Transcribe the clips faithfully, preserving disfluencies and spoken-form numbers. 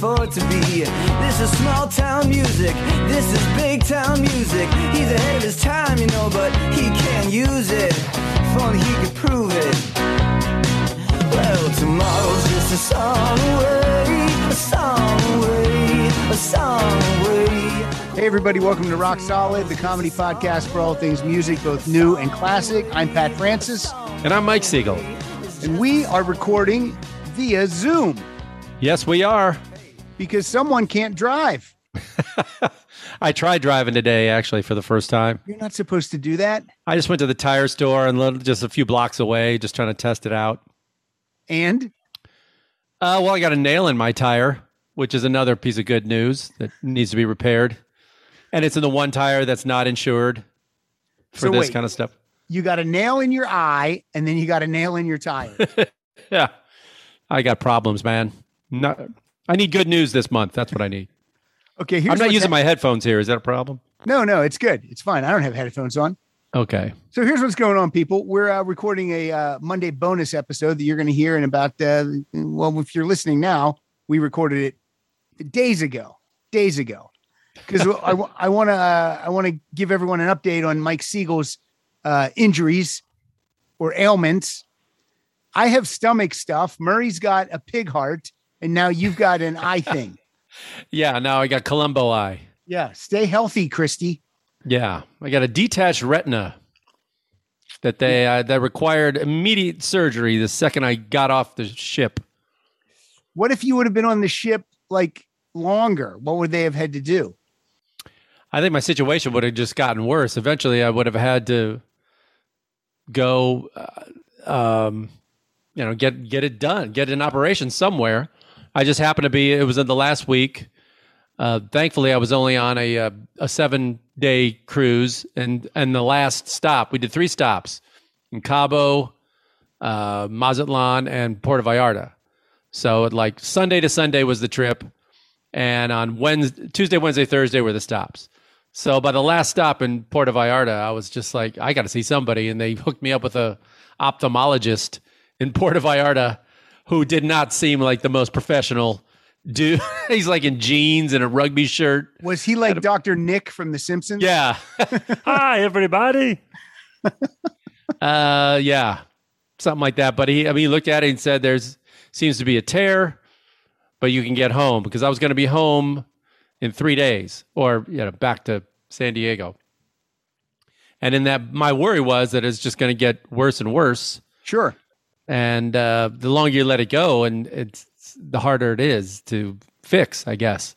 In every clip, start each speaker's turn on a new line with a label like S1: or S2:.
S1: afford to be. This is small town music, this is big town music. He's ahead of his time, you know, but he can't use it. If only he could prove it. Well, tomorrow's just a song away, a song away, a song away.
S2: Hey everybody, welcome to Rock Solid, the comedy podcast for all things music, both new and classic. I'm Pat Francis.
S3: And I'm Mike Siegel.
S2: And we are recording via Zoom.
S3: Yes, we are.
S2: Because someone can't drive.
S3: I tried driving today, actually, for the first time.
S2: You're not supposed to do that.
S3: I just went to the tire store and little, just a few blocks away, just trying to test it out.
S2: And?
S3: Uh, well, I got a nail in my tire, which is another piece of good news that needs to be repaired. And it's in the one tire that's not insured for
S2: so
S3: this
S2: wait,
S3: kind of stuff.
S2: You got a nail in your eye, and then you got a nail in your tire.
S3: Yeah. I got problems, man. Not, I need good news this month. That's what I need.
S2: Okay, here's
S3: I'm not using
S2: ha-
S3: my headphones here. Is that a problem?
S2: No, no, it's good. It's fine. I don't have headphones on.
S3: Okay.
S2: So here's what's going on, people. We're uh, recording a uh, Monday bonus episode that you're going to hear in about, uh, well, if you're listening now, we recorded it days ago, days ago. Because I, I want to uh, I want to give everyone an update on Mike Siegel's uh, injuries or ailments. I have stomach stuff. Murray's got a pig heart, and now you've got an eye thing.
S3: Yeah, now I got Columbo eye.
S2: Yeah, stay healthy, Christy.
S3: Yeah, I got a detached retina that they uh, that required immediate surgery the second I got off the ship.
S2: What if you would have been on the ship like longer? What would they have had to do?
S3: I think my situation would have just gotten worse. Eventually, I would have had to go, uh, um, you know, get get it done, get an operation somewhere. I just happened to be. It was in the last week. Uh, thankfully, I was only on a a, a seven day cruise, and and the last stop we did three stops in Cabo, uh, Mazatlan, and Puerto Vallarta. So like Sunday to Sunday was the trip, and on Wednesday, Tuesday, Wednesday, Thursday were the stops. So by the last stop in Puerto Vallarta, I was just like, I got to see somebody. And they hooked me up with a ophthalmologist in Puerto Vallarta who did not seem like the most professional dude. He's like in jeans and a rugby shirt.
S2: Was he like a, Doctor Nick from The Simpsons?
S3: Yeah. Hi, everybody. uh, yeah, something like that. But he, I mean, he looked at it and said, there's seems to be a tear, but you can get home, because I was going to be home in three days or, you know, back to San Diego. And in that, my worry was that it's just going to get worse and worse.
S2: Sure.
S3: And uh, the longer you let it go, and it's the harder it is to fix, I guess.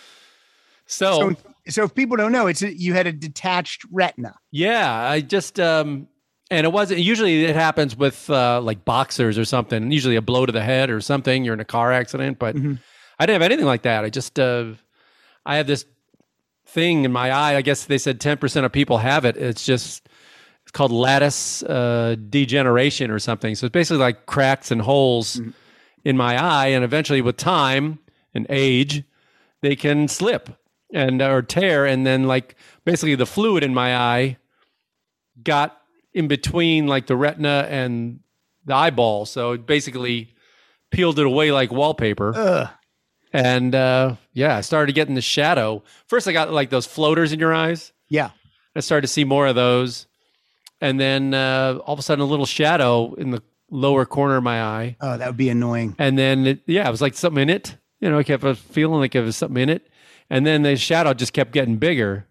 S3: So,
S2: so, so if people don't know, it's a, you had a detached retina.
S3: Yeah, I just, um, and it wasn't, usually it happens with uh, like boxers or something, usually a blow to the head or something, you're in a car accident, but mm-hmm. I didn't have anything like that. I just, uh, I have this thing in my eye. I guess they said ten percent of people have it. It's just, it's called lattice uh, degeneration or something. So it's basically like cracks and holes mm-hmm. in my eye. And eventually with time and age, they can slip and or tear. And then like basically the fluid in my eye got in between like the retina and the eyeball. So it basically peeled it away like wallpaper.
S2: Ugh.
S3: And uh, yeah, I started getting the shadow. First, I got like those floaters in your eyes.
S2: Yeah.
S3: I started to see more of those. And then uh, all of a sudden, a little shadow in the lower corner of my eye.
S2: Oh, that would be annoying.
S3: And then, it, yeah, it was like something in it. You know, I kept feeling like there was something in it. And then the shadow just kept getting bigger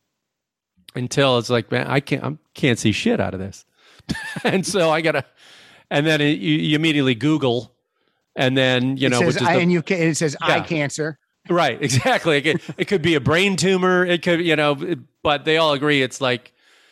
S3: until it's like, man, I can't, I can't see shit out of this. And so I got to, and then it, you, you immediately Google. And then, you
S2: it
S3: know,
S2: says,
S3: which is
S2: I,
S3: the,
S2: and you can, it says
S3: yeah.
S2: eye cancer.
S3: Right, exactly. It could, it could be a brain tumor. It could, you know, but they all agree it's like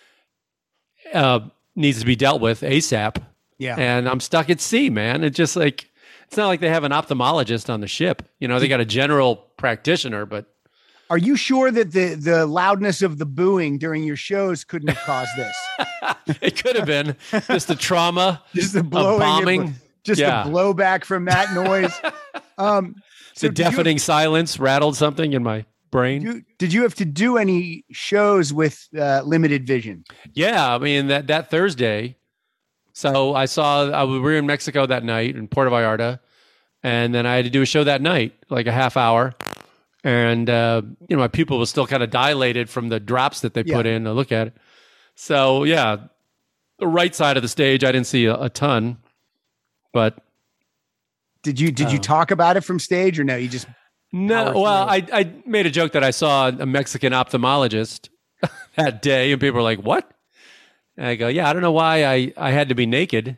S3: uh, needs to be dealt with ASAP.
S2: Yeah.
S3: And I'm stuck at sea, man. It's just like, it's not like they have an ophthalmologist on the ship. You know, they got a general practitioner, but.
S2: Are you sure that the, the loudness of the booing during your shows couldn't have caused this?
S3: It could have been just the trauma
S2: just the
S3: of
S2: blowing
S3: bombing.
S2: Just
S3: yeah.
S2: the blowback from that noise. Um,
S3: so the deafening you, silence rattled something in my brain.
S2: Did you, did you have to do any shows with uh, limited vision?
S3: Yeah, I mean that that Thursday. So I saw I, we were in Mexico that night in Puerto Vallarta, and then I had to do a show that night, like a half hour. And, uh, you know, my pupil was still kind of dilated from the drops that they
S2: Yeah.
S3: put in to look at it. So, yeah, the right side of the stage, I didn't see a, a ton. But
S2: Did you did you
S3: Oh.
S2: talk about it from stage or no? You just
S3: no,
S2: Power
S3: well,
S2: through.
S3: I, I made a joke that I saw a Mexican ophthalmologist that day, and people were like, what? And I go, yeah, I don't know why I, I had to be naked.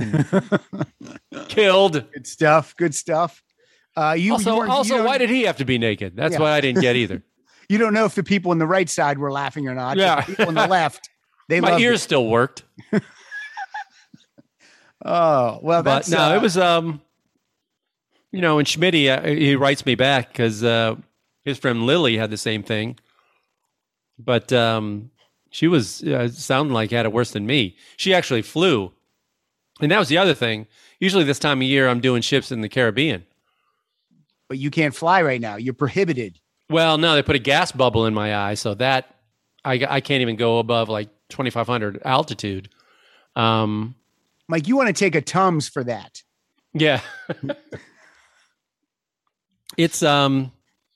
S3: Killed.
S2: good stuff. Good stuff. Uh, you
S3: Also,
S2: you, weren't- you
S3: also,
S2: don't-
S3: why did he have to be naked? That's
S2: Yeah.
S3: what I didn't get either.
S2: you don't know if the people on the right side were laughing or not? but
S3: Yeah.
S2: the people on the left, they
S3: My
S2: loved
S3: ears
S2: it.
S3: still worked.
S2: Oh well,
S3: But
S2: that's
S3: no,
S2: uh,
S3: it was, um, you know, and Schmitty, uh, he writes me back because uh, his friend Lily had the same thing. But um, she was uh, sounding like had it worse than me. She actually flew. And that was the other thing. Usually this time of year, I'm doing ships in the Caribbean.
S2: But you can't fly right now. You're prohibited.
S3: Well, no, they put a gas bubble in my eye, so that I, I can't even go above like twenty-five hundred altitude. Um,
S2: Mike, you want to take a Tums for that?
S3: yeah, it's um,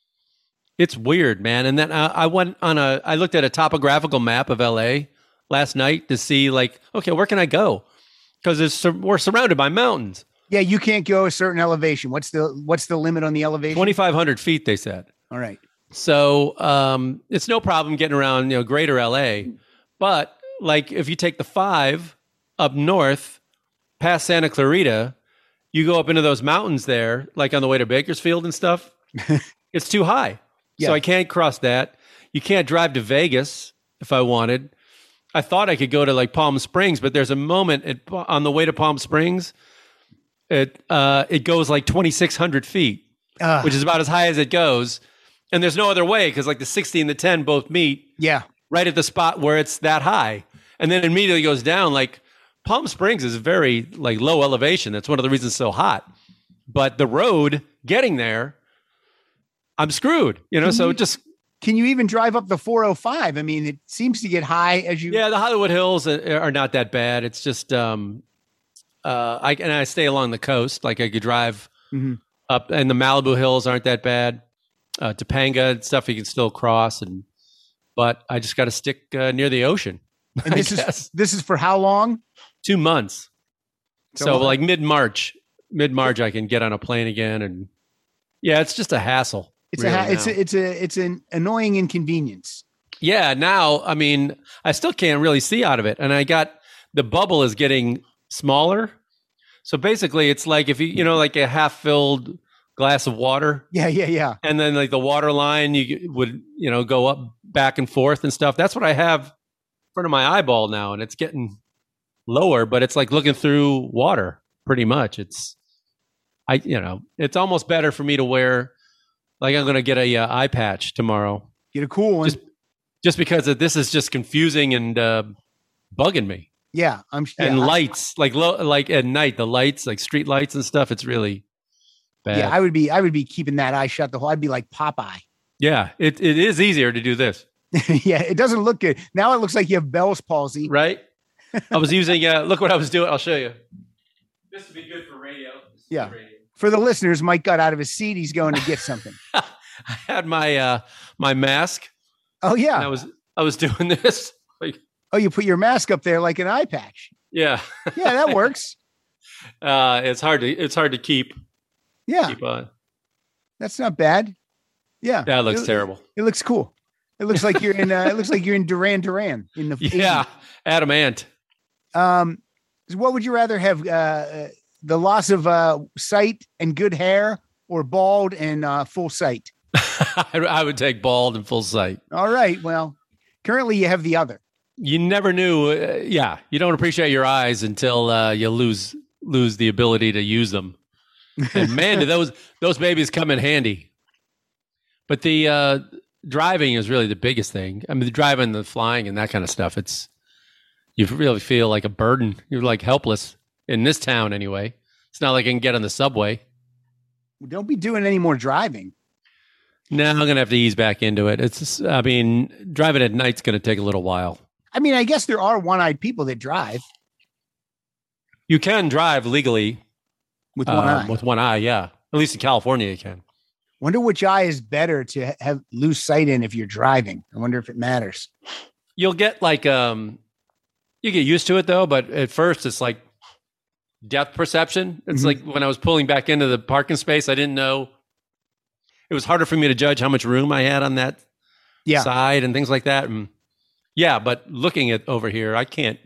S3: it's weird, man. And then I, I went on a, I looked at a topographical map of L A last night to see like, okay, where can I go? Because it's we're surrounded by mountains.
S2: Yeah, you can't go a certain elevation. What's the what's the limit on the elevation?
S3: twenty-five hundred feet, they said.
S2: All right.
S3: So um, it's no problem getting around, you know, greater L A. But like if you take the five up north past Santa Clarita, you go up into those mountains there, like on the way to Bakersfield and stuff. It's too high.
S2: Yeah.
S3: So I can't cross that. You can't drive to Vegas if I wanted. I thought I could go to like Palm Springs, but there's a moment at, on the way to Palm Springs. It uh, it goes like twenty-six hundred feet,
S2: Uh,
S3: which is about as high as it goes. And there's no other way because like the sixty and the ten both meet
S2: yeah.
S3: right at the spot where it's that high. And then it immediately goes down. Like Palm Springs is very like low elevation. That's one of the reasons it's so hot. But the road getting there, I'm screwed. You know, so just
S2: Can you even drive up the four oh five? I mean, it seems to get high as you.
S3: yeah, the Hollywood Hills are are not that bad. It's just um uh I and I stay along the coast. Like I could drive
S2: Mhm.
S3: up, and the Malibu Hills aren't that bad. Uh, Topanga and stuff you can still cross, and but I just got to stick uh, near the ocean.
S2: And
S3: I
S2: this is
S3: guess.
S2: this is for how long?
S3: Two months.
S2: So,
S3: So,
S2: uh,
S3: like mid March, mid March, I can get on a plane again, and yeah, it's just a hassle.
S2: It's
S3: really
S2: a ha- it's
S3: now.
S2: a, it's a it's an annoying inconvenience.
S3: Yeah, now I mean, I still can't really see out of it, and I got the bubble is getting smaller. So basically, it's like if you you know like a half filled glass of water.
S2: Yeah, yeah, yeah.
S3: And then like the water line, you would, you know, go up back and forth and stuff. That's what I have in front of my eyeball now. And it's getting lower, but it's like looking through water pretty much. It's, I, you know, it's almost better for me to wear, like I'm going to get a uh, eye patch tomorrow
S2: Get a cool one.
S3: Just- just because of, this is just confusing and uh, bugging me.
S2: yeah, I'm yeah,
S3: And
S2: I-
S3: lights, like low, like at night, the lights, like street lights and stuff. It's really bad.
S2: Yeah, I would be I would be keeping that eye shut the whole. I'd be like Popeye.
S3: yeah, it, it is easier to do this.
S2: yeah, it doesn't look good. Now it looks like you have Bell's palsy.
S3: Right? I was using, uh, look what I was doing. I'll show you. This would be good for radio. This is
S2: Yeah.
S3: radio.
S2: For the listeners, Mike got out of his seat. He's going to get something.
S3: I had my uh, my mask,
S2: Oh
S3: and I
S2: yeah.
S3: was I was doing this. Like,
S2: Oh, you put your mask up there like an eye patch.
S3: yeah,
S2: Yeah, that works.
S3: uh, it's hard to it's hard to keep
S2: Yeah,
S3: keep on.
S2: that's not bad. Yeah,
S3: That looks
S2: it,
S3: terrible.
S2: It looks cool. It looks like you're in. Uh, it looks like you're in Duran Duran in the
S3: Yeah, Adam Ant.
S2: Um, so what would you rather have? Uh, uh, the loss of uh, sight and good hair, or bald and uh, full sight?
S3: I, I would take bald and full sight.
S2: All right. Well, currently you have the other.
S3: You never knew. Uh, yeah, you don't appreciate your eyes until uh, you lose lose the ability to use them. And man, do those those babies come in handy. But the uh, driving is really the biggest thing. I mean, the driving, the flying, and that kind of stuff. It's you really feel like a burden. You're like helpless in this town anyway. It's not like I can get on the subway.
S2: Don't be doing any more driving.
S3: Now I'm gonna have to ease back into it. It's just, I mean, driving at night's gonna take a little while.
S2: I mean, I guess there are one-eyed people that drive
S3: You can drive legally
S2: with one
S3: um,
S2: eye.
S3: with one eye, yeah. At least in California, you can.
S2: Wonder which eye is better to have lose sight in if you're driving. I wonder if it matters.
S3: You'll get like, um, you get used to it though, but at first it's like depth perception. It's
S2: Mhm.
S3: like when I was pulling back into the parking space, I didn't know. It was harder for me to judge how much room I had on that
S2: Yeah.
S3: side and things like that. And yeah, but looking at over here, I can't,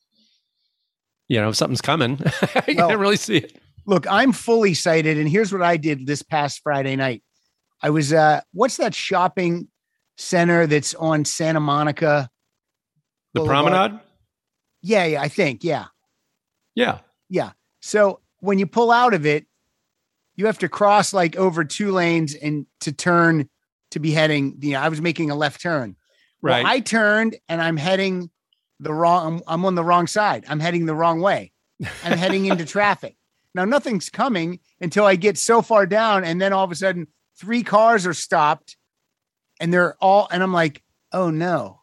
S3: you know, if something's coming, I
S2: Well,
S3: can't really see it.
S2: Look, I'm fully sighted, and here's what I did this past Friday night. I was uh what's that shopping center that's on Santa Monica?
S3: The
S2: Boulevard?
S3: promenade?
S2: Yeah, yeah, I think. Yeah.
S3: Yeah.
S2: Yeah. So when you pull out of it, you have to cross like over two lanes and to turn to be heading, you know, I was making a left turn.
S3: Right.
S2: Well, I turned and I'm heading the wrong, I'm, I'm on the wrong side. I'm heading the wrong way. I'm heading into traffic. Now nothing's coming until I get so far down. And then all of a sudden three cars are stopped and they're all, and I'm like, oh no,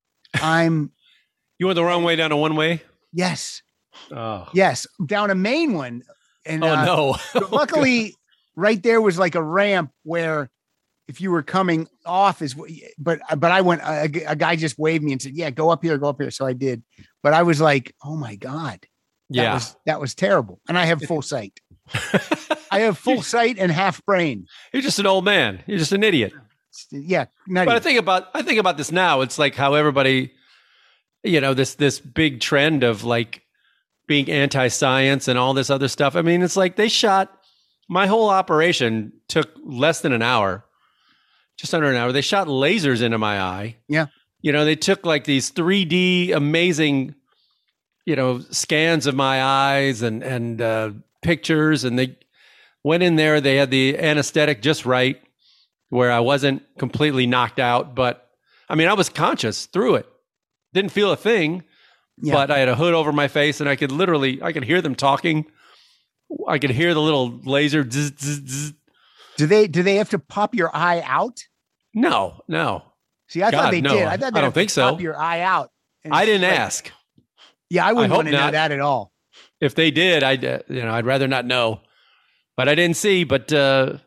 S2: I'm
S3: You went the wrong way down a one way?
S2: yes,
S3: Oh.
S2: yes, down a main one. And
S3: Oh,
S2: uh,
S3: no.
S2: but luckily right there was like a ramp where if you were coming off is, but, but I went, a, a guy just waved me and said, yeah, go up here, go up here. So I did, but I was like, oh my God. That
S3: Yeah.
S2: was, that was terrible. And I have full sight. I have full sight and half brain.
S3: You're just an old man. You're just an idiot.
S2: Yeah. Not
S3: But I
S2: even.
S3: think about I think about this now. It's like how everybody, you know, this this big trend of like being anti-science and all this other stuff. I mean, it's like they shot my whole operation took less than an hour, just under an hour. They shot lasers into my eye.
S2: Yeah.
S3: You know, they took like these three D amazing, you know, scans of my eyes and and uh, pictures, and they went in there. They had the anesthetic just right, where I wasn't completely knocked out, but I mean, I was conscious through it. Didn't feel a thing,
S2: Yeah.
S3: but I had a hood over my face, and I could literally, I could hear them talking. I could hear the little laser. Zzz, zzz, zzz.
S2: Do they, do they have to pop your eye out?
S3: No, no,
S2: See, I thought
S3: God,
S2: they
S3: no.
S2: did. I thought
S3: I
S2: they
S3: don't think so.
S2: Pop your eye out. And
S3: I didn't
S2: like-
S3: ask.
S2: Yeah. I wouldn't
S3: I
S2: want to
S3: hope
S2: know
S3: not.
S2: that at all.
S3: If they did, I'd, uh, you know, I'd rather not know. But I didn't see. But uh,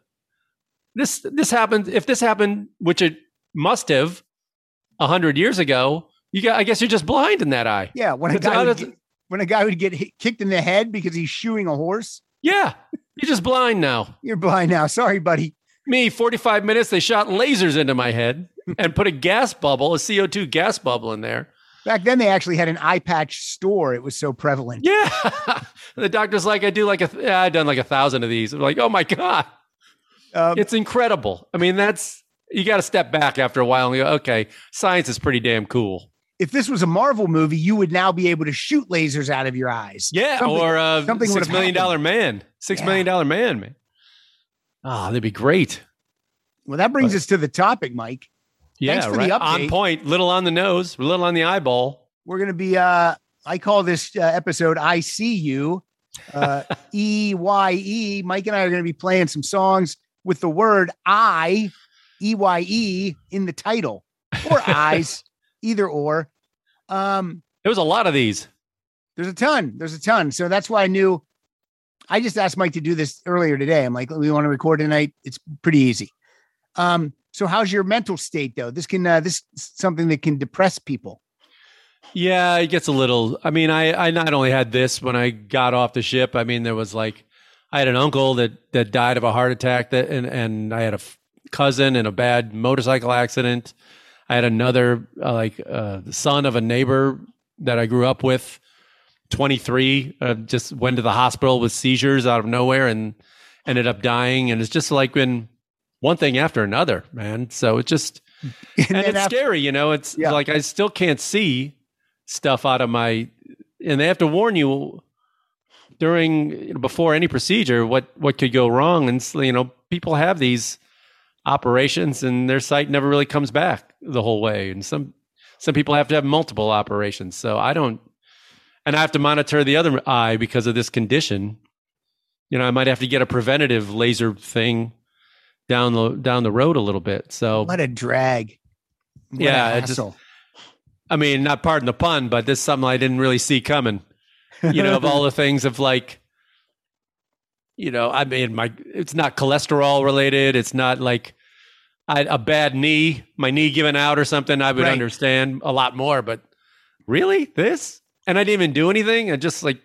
S3: this this happened. If this happened, which it must have, a hundred years ago, you got. I guess you're just blind in that eye.
S2: Yeah. When a
S3: It's
S2: guy,
S3: out
S2: would
S3: of-
S2: get, when a guy would get hit, kicked in the head because he's shoeing a horse,
S3: Yeah, you're just blind now.
S2: you're blind now. Sorry, buddy.
S3: Me, forty-five minutes. They shot lasers into my head and put a gas bubble, a C O two gas bubble in there.
S2: Back then, they actually had an eye patch store. It was so prevalent.
S3: Yeah. The doctor's like, I do like a, yeah, I've done like a thousand of these. I'm like, oh my God.
S2: Um,
S3: It's incredible. I mean, that's, you got to step back after a while and go, okay, science is pretty damn cool.
S2: if this was a Marvel movie, you would now be able to shoot lasers out of your eyes.
S3: Yeah.
S2: Something-
S3: or uh,
S2: something
S3: Six
S2: would've
S3: Million Dollar Man. Six
S2: Yeah.
S3: Million Dollar Man, man. Oh, that'd be great.
S2: Well, that brings
S3: But-
S2: us to the topic, Mike.
S3: Yeah.
S2: Thanks for the
S3: right.
S2: update.
S3: On point, little on the nose, little on the eyeball.
S2: We're going to be, uh, I call this uh, episode I See You, uh, E Y E. Mike and I are going to be playing some songs with the word I, E Y E, in the title, or eyes, either or. Um,
S3: There was a lot of these.
S2: There's a ton. There's a ton. So that's why I knew. I just asked Mike to do this earlier today. I'm like, we want to record tonight. It's pretty easy. Um, so how's your mental state though? This can, uh, this is something that can depress people.
S3: Yeah, it gets a little. I mean, I, I not only had this when I got off the ship. I mean, there was like, I had an uncle that that died of a heart attack, that and and I had a f- cousin in a bad motorcycle accident. I had another uh, like uh, the son of a neighbor that I grew up with, twenty-three, uh, just went to the hospital with seizures out of nowhere and ended up dying. And it's just like been one thing after another, man. So it just
S2: And
S3: and
S2: then
S3: it's
S2: after-
S3: scary, you know. It's
S2: Yeah.
S3: like I still can't see stuff out of my, and they have to warn you during you know, before any procedure what what could go wrong, and so, you know, people have these operations and their sight never really comes back the whole way, and some some people have to have multiple operations. So I don't, and I have to monitor the other eye because of this condition. You know, I might have to get a preventative laser thing down the down the road a little bit. So
S2: What a drag. What
S3: Yeah,
S2: a
S3: it just-
S2: hassle.
S3: I mean, not pardon the pun, but this is something I didn't really see coming. You know, of all the things of like, you know, I mean, my it's not cholesterol related. It's not like I, a bad knee, my knee giving out or something. I would
S2: Right.
S3: understand a lot more. But really, this? And I didn't even do anything. I just like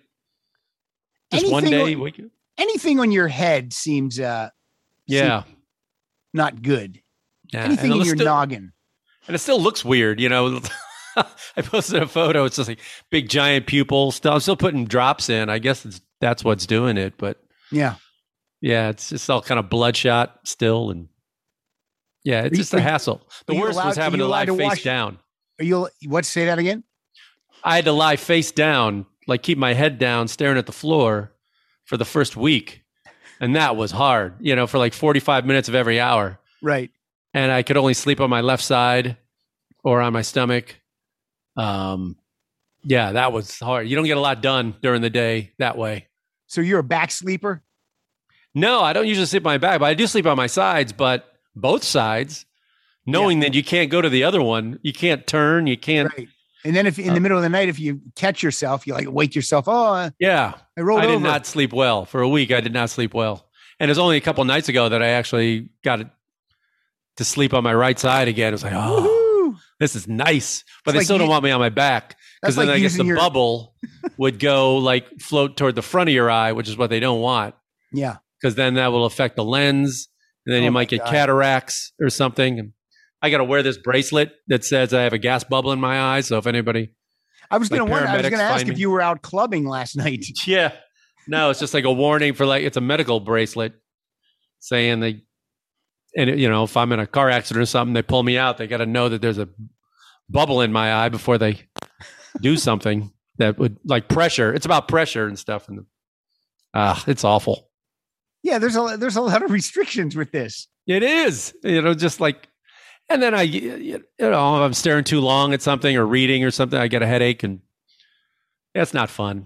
S3: just one
S2: Anything
S3: day.
S2: on-
S3: we-
S2: Anything on your head seems uh
S3: yeah,
S2: seems not good.
S3: yeah.
S2: Anything
S3: and
S2: in
S3: it
S2: your
S3: still,
S2: noggin.
S3: and it still looks weird. You know, I posted a photo. It's just like big giant pupil. Still, I'm still putting drops in. I guess it's, that's what's doing it. But
S2: Yeah.
S3: yeah, it's just all kind of bloodshot still, and yeah, it's
S2: Are you-
S3: just a
S2: are you-
S3: hassle. The
S2: are you
S3: worst
S2: allowed-
S3: was
S2: are
S3: having
S2: you
S3: to lie
S2: allowed to
S3: face
S2: wash-
S3: down.
S2: Are you what say that again?
S3: I had to lie face down, like keep my head down, staring at the floor for the first week. And that was hard, you know, for like forty-five minutes of every hour.
S2: Right.
S3: And I could only sleep on my left side or on my stomach. Um, yeah, that was hard. You don't get a lot done during the day that way.
S2: So you're a back sleeper?
S3: No, I don't usually sleep on my back, but I do sleep on my sides, but both sides, knowing that you can't go to the other one, you can't turn, you can't.
S2: Right. And then if in
S3: Uh,
S2: the middle of the night, if you catch yourself, you like wake yourself. Oh, uh,
S3: Yeah.
S2: I rolled
S3: I did
S2: over.
S3: not sleep well for a week. I did not sleep well, and it was only a couple nights ago that I actually got it to sleep on my right side again. It was like, oh,
S2: Woohoo!
S3: this is nice, but
S2: It's
S3: they
S2: like
S3: still don't
S2: you-
S3: want me on my back because
S2: That's
S3: then
S2: like
S3: I guess
S2: using
S3: the
S2: your-
S3: bubble would go like float toward the front of your eye, which is what they don't want,
S2: Yeah.
S3: because then that will affect the lens, and then
S2: Oh
S3: you
S2: my
S3: might get
S2: God.
S3: cataracts or something. And I got to wear this bracelet that says I have a gas bubble in my eye. So if anybody,
S2: I was
S3: Like
S2: going to wonder. I was
S3: paramedics
S2: going to ask
S3: find
S2: if
S3: me.
S2: you were out clubbing last night.
S3: yeah, no, it's just like a warning for like it's a medical bracelet saying they, and it- you know, if I'm in a car accident or something, they pull me out. They got to know that there's a bubble in my eye before they do something that would like pressure. It's about pressure and stuff, and ah, it's awful.
S2: Yeah, there's a there's a lot of restrictions with this.
S3: It is, you know, just like, and then I, you know, if I'm staring too long at something or reading or something, I get a headache, and that's not fun.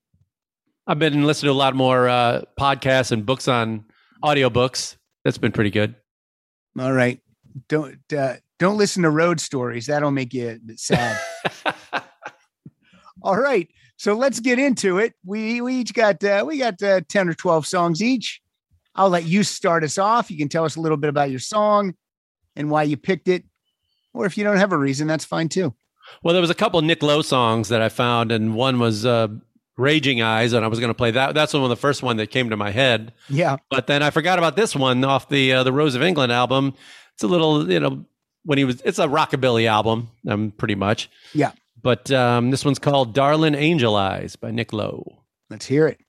S3: I've been listening to a lot more uh, podcasts and books on audiobooks. That's been pretty good.
S2: All right, don't uh, don't listen to road stories. That'll make you sad. All right, so let's get into it. We we each got uh, we got uh, ten or twelve songs each. I'll let you start us off. You can tell us a little bit about your song and why you picked it, or if you don't have a reason, that's fine too.
S3: Well, there was a couple Nick Lowe songs that I found, and one was uh, "Raging Eyes," and I was going to play that. That's one of the first one that came to my head.
S2: Yeah,
S3: But then I forgot about this one off the uh, the Rose of England album. It's a little, you know, when he was. It's a rockabilly album, um, pretty much.
S2: yeah.
S3: But um, this one's called "Darlin' Angel Eyes" by Nick Lowe.
S2: Let's hear it.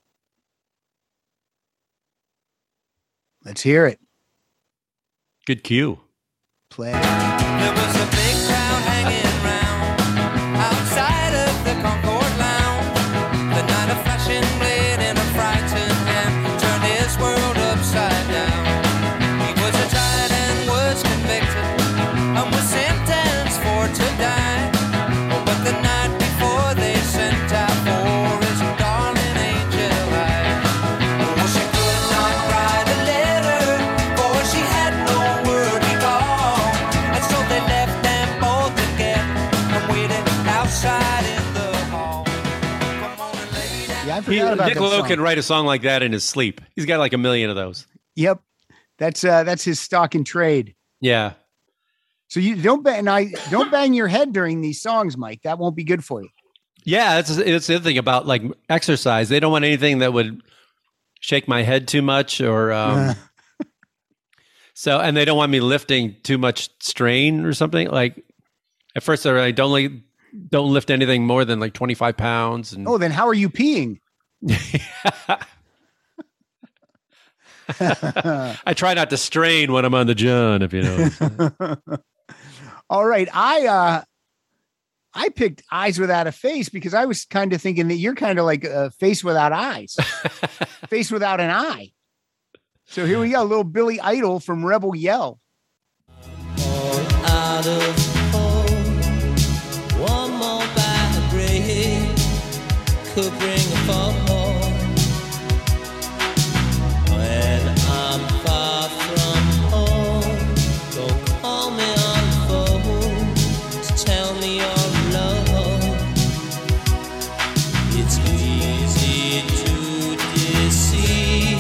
S2: Let's hear it.
S3: Good cue.
S2: Play.
S4: There was a big crowd hanging round outside of the Concord Lounge. The night of flashing blade and a frightened hand turned his world upside down. He was a giant and was convicted and was sentenced for to die. But the night before they sent out for his darling angel eyes. Well, she could not write a letter, for she had no word to call. And so they left them both together and waited outside in the hall. Come on and lay down.
S2: Yeah, I
S3: He,
S2: forgot about
S3: Nick
S2: that
S3: Lowe
S2: song.
S3: can write a song like that in his sleep. He's got like a million of those.
S2: Yep, that's uh, that's his stock and trade.
S3: Yeah.
S2: So you don't bang, I don't bang your head during these songs, Mike. That won't be good for you.
S3: Yeah, it's it's the other thing about like exercise. They don't want anything that would shake my head too much, or um, so, and they don't want me lifting too much strain or something. Like at first, they're like, don't like don't lift anything more than like twenty five pounds. And
S2: Oh, then how are you peeing?
S3: I try not to strain when I'm on the John, if you know.
S2: All right, I uh, I picked Eyes Without a Face because I was kind of thinking that you're kind of like a face without eyes, face without an eye. So here we go, little Billy Idol from Rebel Yell.
S4: Out of hope, one more bad break could bring a fall. When I'm far from home, don't call me on the phone to tell me you're alone. It's easy to deceive.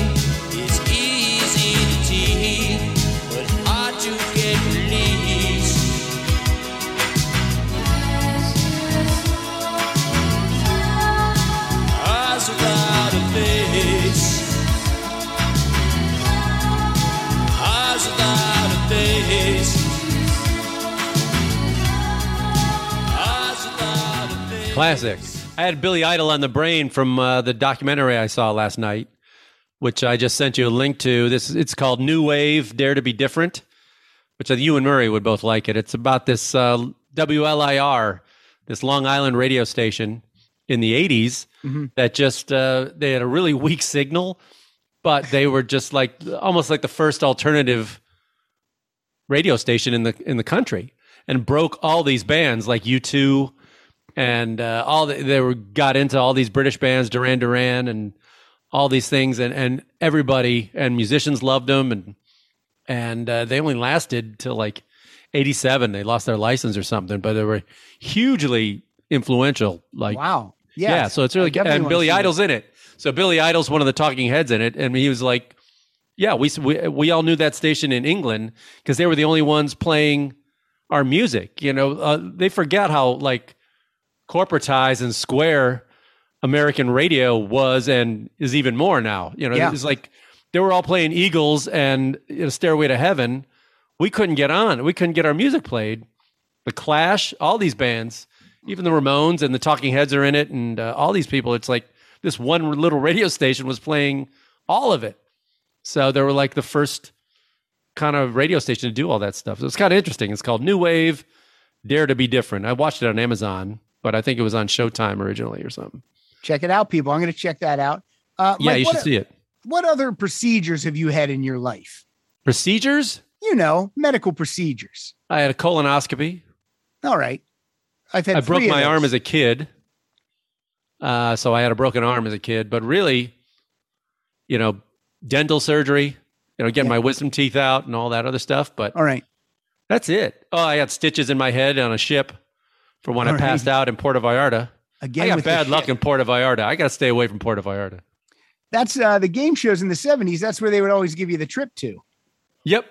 S3: Classic. I had Billy Idol on the brain from uh, the documentary I saw last night, which I just sent you a link to. This it's called New Wave, Dare to Be Different, which uh, you and Murray would both like it. It's about this uh, W L I R, this Long Island radio station in the eighties mm-hmm. that just uh, they had a really weak signal, but they were just like almost like the first alternative radio station in the in the country, and broke all these bands like U two. And uh, all the, they were got into all these British bands, Duran Duran, and all these things, and, and everybody and musicians loved them, and and uh, they only lasted till like eighty-seven. They lost their license or something, but they were hugely influential. Like
S2: wow, yes.
S3: yeah. So it's really good. And Billy Idol's in it. So Billy Idol's one of the talking heads in it, and he was like, "Yeah, we we we all knew that station in England because they were the only ones playing our music. You know, uh, they forget how like." corporatized and square American radio was and is even more now. You know, yeah. It's like they were all playing Eagles and you know, Stairway to Heaven. We couldn't get on. We couldn't get our music played. The Clash, all these bands, even the Ramones and the Talking Heads are in it, and uh, all these people. It's like this one little radio station was playing all of it. So they were like the first kind of radio station to do all that stuff. So it's kind of interesting. It's called New Wave, Dare to Be Different. I watched it on Amazon. But I think it was on Showtime originally or something.
S2: Check it out, people. I'm going to check that out. Uh,
S3: yeah,
S2: Mike,
S3: you should see it.
S2: What other procedures have you had in your life?
S3: Procedures?
S2: You know, medical procedures.
S3: I had a colonoscopy.
S2: All right. I've had
S3: I broke
S2: three
S3: my
S2: of those.
S3: arm as a kid. Uh, so I had a broken arm as a kid. But really, you know, dental surgery, you know, getting yeah. my wisdom teeth out and all that other stuff. But
S2: all right.
S3: That's it. Oh, I had stitches in my head on a ship. For when All I passed right. out in Puerto Vallarta.
S2: Again,
S3: I got
S2: with
S3: bad luck in Puerto Vallarta. I got to stay away from Puerto Vallarta.
S2: That's uh, the game shows in the seventies. That's where they would always give you the trip to.
S3: Yep.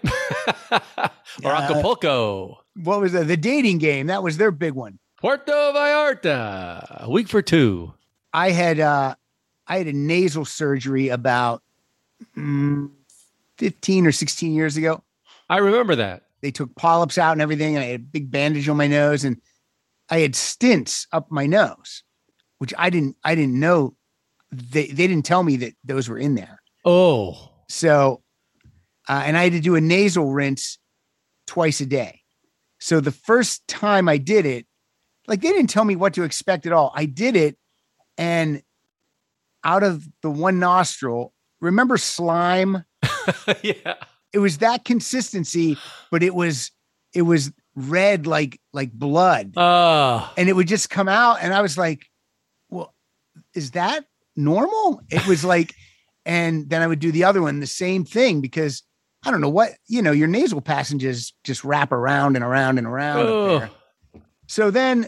S3: Or uh, Acapulco.
S2: What was the, the dating game? That was their big one.
S3: Puerto Vallarta. A week for two.
S2: I had uh, I had a nasal surgery about mm, fifteen or sixteen years ago.
S3: I remember that.
S2: They took polyps out and everything. And I had a big bandage on my nose, and I had stents up my nose, which I didn't, I didn't know. They, they didn't tell me that those were in there.
S3: Oh,
S2: so, uh, and I had to do a nasal rinse twice a day. So the first time I did it, like they didn't tell me what to expect at all. I did it. And out of the one nostril, remember slime?
S3: Yeah.
S2: It was that consistency, but it was, it was red, like, like blood.
S3: Oh.
S2: And it would just come out. And I was like, well, is that normal? It was like, and then I would do the other one, the same thing, because I don't know what, you know, your nasal passages just wrap around and around and around.
S3: Oh.
S2: Up there. So then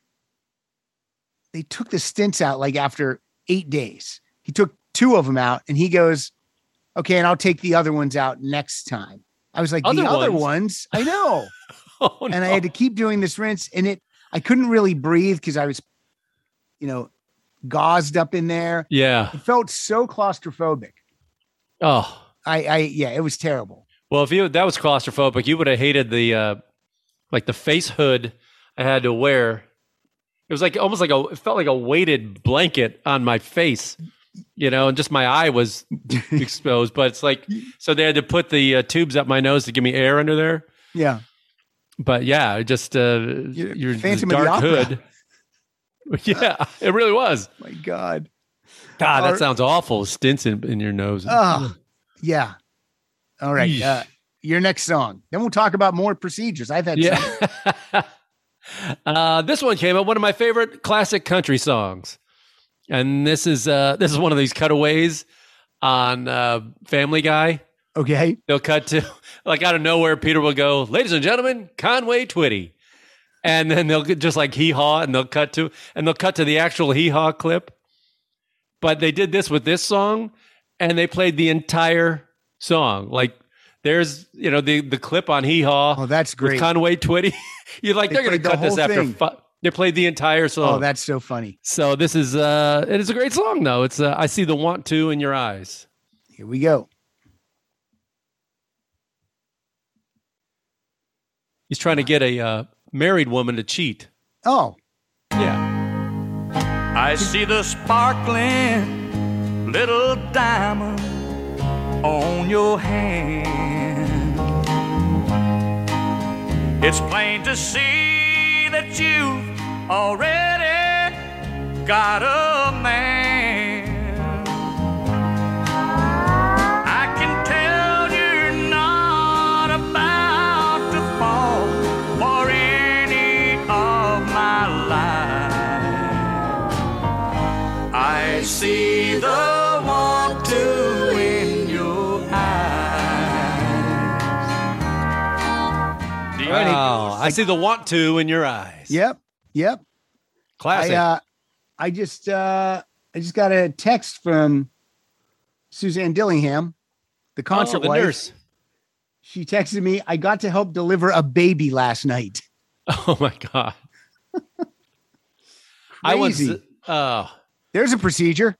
S2: they took the stents out like after eight days. He took two of them out and he goes, okay, and I'll take the other ones out next time. I was like,
S3: other
S2: the other
S3: ones?
S2: ones, I know.
S3: Oh,
S2: and
S3: no.
S2: I had to keep doing this rinse, and it, I couldn't really breathe because I was, you know, gauzed up in there.
S3: Yeah.
S2: It felt so claustrophobic.
S3: Oh,
S2: I, I, yeah, it was terrible.
S3: Well, if you, that was claustrophobic, you would have hated the, uh, like the face hood I had to wear. It was like, almost like a, it felt like a weighted blanket on my face, you know, and just my eye was exposed, but it's like, so they had to put the uh, tubes up my nose to give me air under there.
S2: Yeah.
S3: But yeah, it just, uh,
S2: You're
S3: your
S2: Phantom
S3: dark
S2: of the Opera.
S3: hood. Yeah, it really was.
S2: My God.
S3: God, that
S2: Our-
S3: sounds awful. Stints in, in your nose.
S2: Oh, yeah. All right.
S3: Yeesh.
S2: Uh, your next song. Then we'll talk about more procedures. I've had some.
S3: Yeah. uh, this one came up, one of my favorite classic country songs. And this is uh, this is one of these cutaways on uh, Family Guy.
S2: Okay.
S3: They'll cut to, like out of nowhere, Peter will go, ladies and gentlemen, Conway Twitty. And then they'll get just like hee-haw, and they'll cut to, and they'll cut to the actual hee-haw clip. But they did this with this song, and they played the entire song. Like there's, you know, the, the clip on hee-haw.
S2: Oh, that's great.
S3: With Conway Twitty. You're like,
S2: They
S3: they're going to
S2: played the
S3: cut this
S2: whole
S3: after
S2: thing.
S3: fi- They played the entire song.
S2: Oh, that's so funny.
S3: So this is, uh, it is a great song though. It's, uh, I see the want to in your eyes.
S2: Here we go.
S3: He's trying to get a uh, married woman to cheat.
S2: Oh,
S3: Yeah.
S5: I see the sparkling little diamond on your hand. It's plain to see that you've already got a man. I can tell you're not about to fall for any of my lies. I see the want to in your eyes. Do you
S3: Wow, I see the want to in your eyes.
S2: Yep. Yep.
S3: Classic.
S2: I, uh, I just, uh, I just got a text from Suzanne Dillingham, the concert
S3: oh, the
S2: wife.
S3: nurse.
S2: She texted me, I got to help deliver a baby last night.
S3: Oh my God. I once,
S2: Crazy.
S3: uh,
S2: There's a procedure.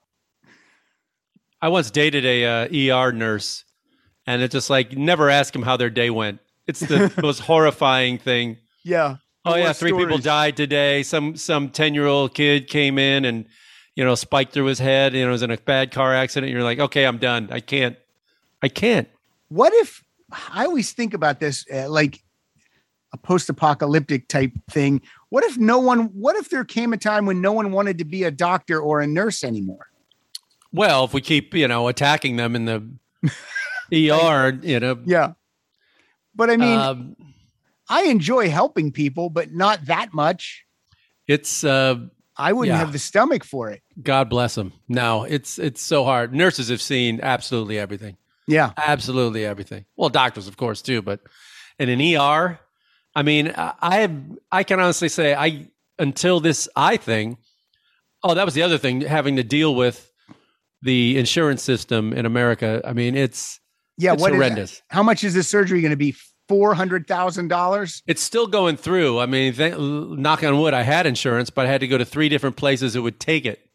S3: I once dated a uh, E R nurse, and it's just like never ask them how their day went. It's the most horrifying thing.
S2: Yeah.
S3: Oh yeah,
S2: Worst
S3: three people
S2: stories.
S3: died today. Some some ten year old kid came in and you know spiked through his head. You know, was in a bad car accident. You're like, okay, I'm done. I can't. I can't.
S2: What if, I always think about this uh, like a post-apocalyptic type thing. What if no one, what if there came a time when no one wanted to be a doctor or a nurse anymore?
S3: Well, if we keep you know attacking them in the E R, you know,
S2: Yeah. But I mean,
S3: um,
S2: I enjoy helping people, but not that much.
S3: it's uh,
S2: I wouldn't
S3: Yeah.
S2: have the stomach for it.
S3: God bless them. No, it's it's so hard. Nurses have seen absolutely everything.
S2: Yeah.
S3: Absolutely everything. Well, doctors, of course, too. But in an E R, I mean, I I have, I can honestly say, I until this eye thing. Oh, that was the other thing, having to deal with the insurance system in America. I mean, it's
S2: Yeah.
S3: It's
S2: What is-
S3: horrendous.
S2: how much is this surgery going to be? four hundred thousand dollars?
S3: it's still going through. I mean, th- knock on wood, I had insurance, but I had to go to three different places that would take it.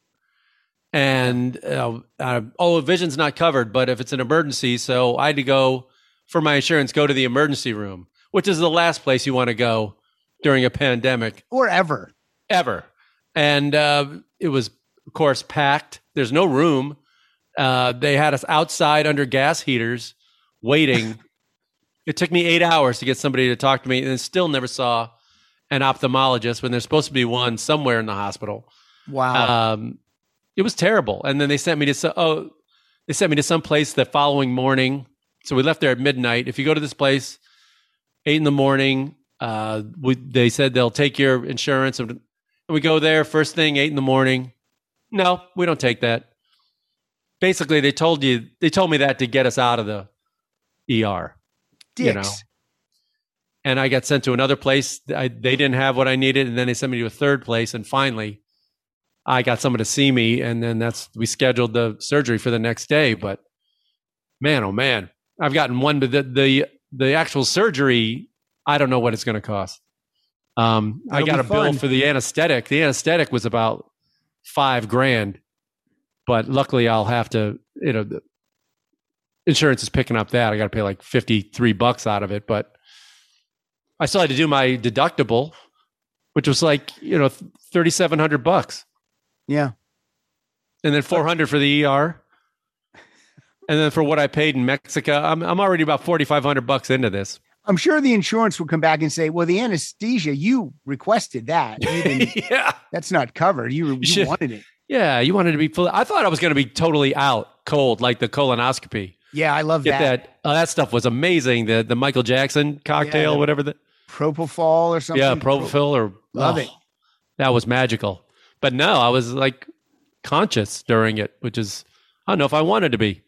S3: And uh, uh, oh, vision's not covered, but if it's an emergency, so I had to go for my insurance, go to the emergency room, which is the last place you want to go during a pandemic
S2: Or ever.
S3: ever. And uh, it was, of course, packed. There's no room. Uh, they had us outside under gas heaters waiting. It took me eight hours to get somebody to talk to me, and still never saw an ophthalmologist when there's supposed to be one somewhere in the hospital.
S2: Wow.
S3: Um, it was terrible. And then they sent me to so- oh, they sent me to some place the following morning. So we left there at midnight. If you go to this place, eight in the morning, uh, we, they said they'll take your insurance, and we go there first thing, eight in the morning. No, we don't take that. Basically, they told you they told me that to get us out of the E R.
S2: Dicks.
S3: you know. And I got sent to another place. I, they didn't have what I needed, and then they sent me to a third place. And finally, I got someone to see me, and then that's we scheduled the surgery for the next day. But man, oh man, I've gotten one. But the the the actual surgery, I don't know what it's going to cost. Um, I
S2: It'll
S3: got
S2: be
S3: a bill
S2: fun.
S3: for the anesthetic. The anesthetic was about five grand, but luckily I'll have to, you know, the insurance is picking up that. I got to pay like fifty-three bucks out of it, but I still had to do my deductible, which was like, you know, thirty-seven hundred bucks,
S2: Yeah.
S3: and then four hundred for the E R. And then for what I paid in Mexico, I'm I'm already about forty-five hundred bucks into this.
S2: I'm sure the insurance will come back and say, well, the anesthesia, you requested that. You didn't-
S3: Yeah.
S2: that's not covered. You, you
S3: should-
S2: wanted it.
S3: Yeah. You wanted to be full. I thought I was going to be totally out cold, like the colonoscopy.
S2: Yeah, I love
S3: Get
S2: that.
S3: that. Oh, that stuff was amazing. The the Michael Jackson cocktail,
S2: Yeah.
S3: whatever the
S2: Propofol or something.
S3: yeah, Propofol or
S2: Love
S3: oh,
S2: it.
S3: That was magical. But no, I was like conscious during it, which is I don't know if I wanted to be.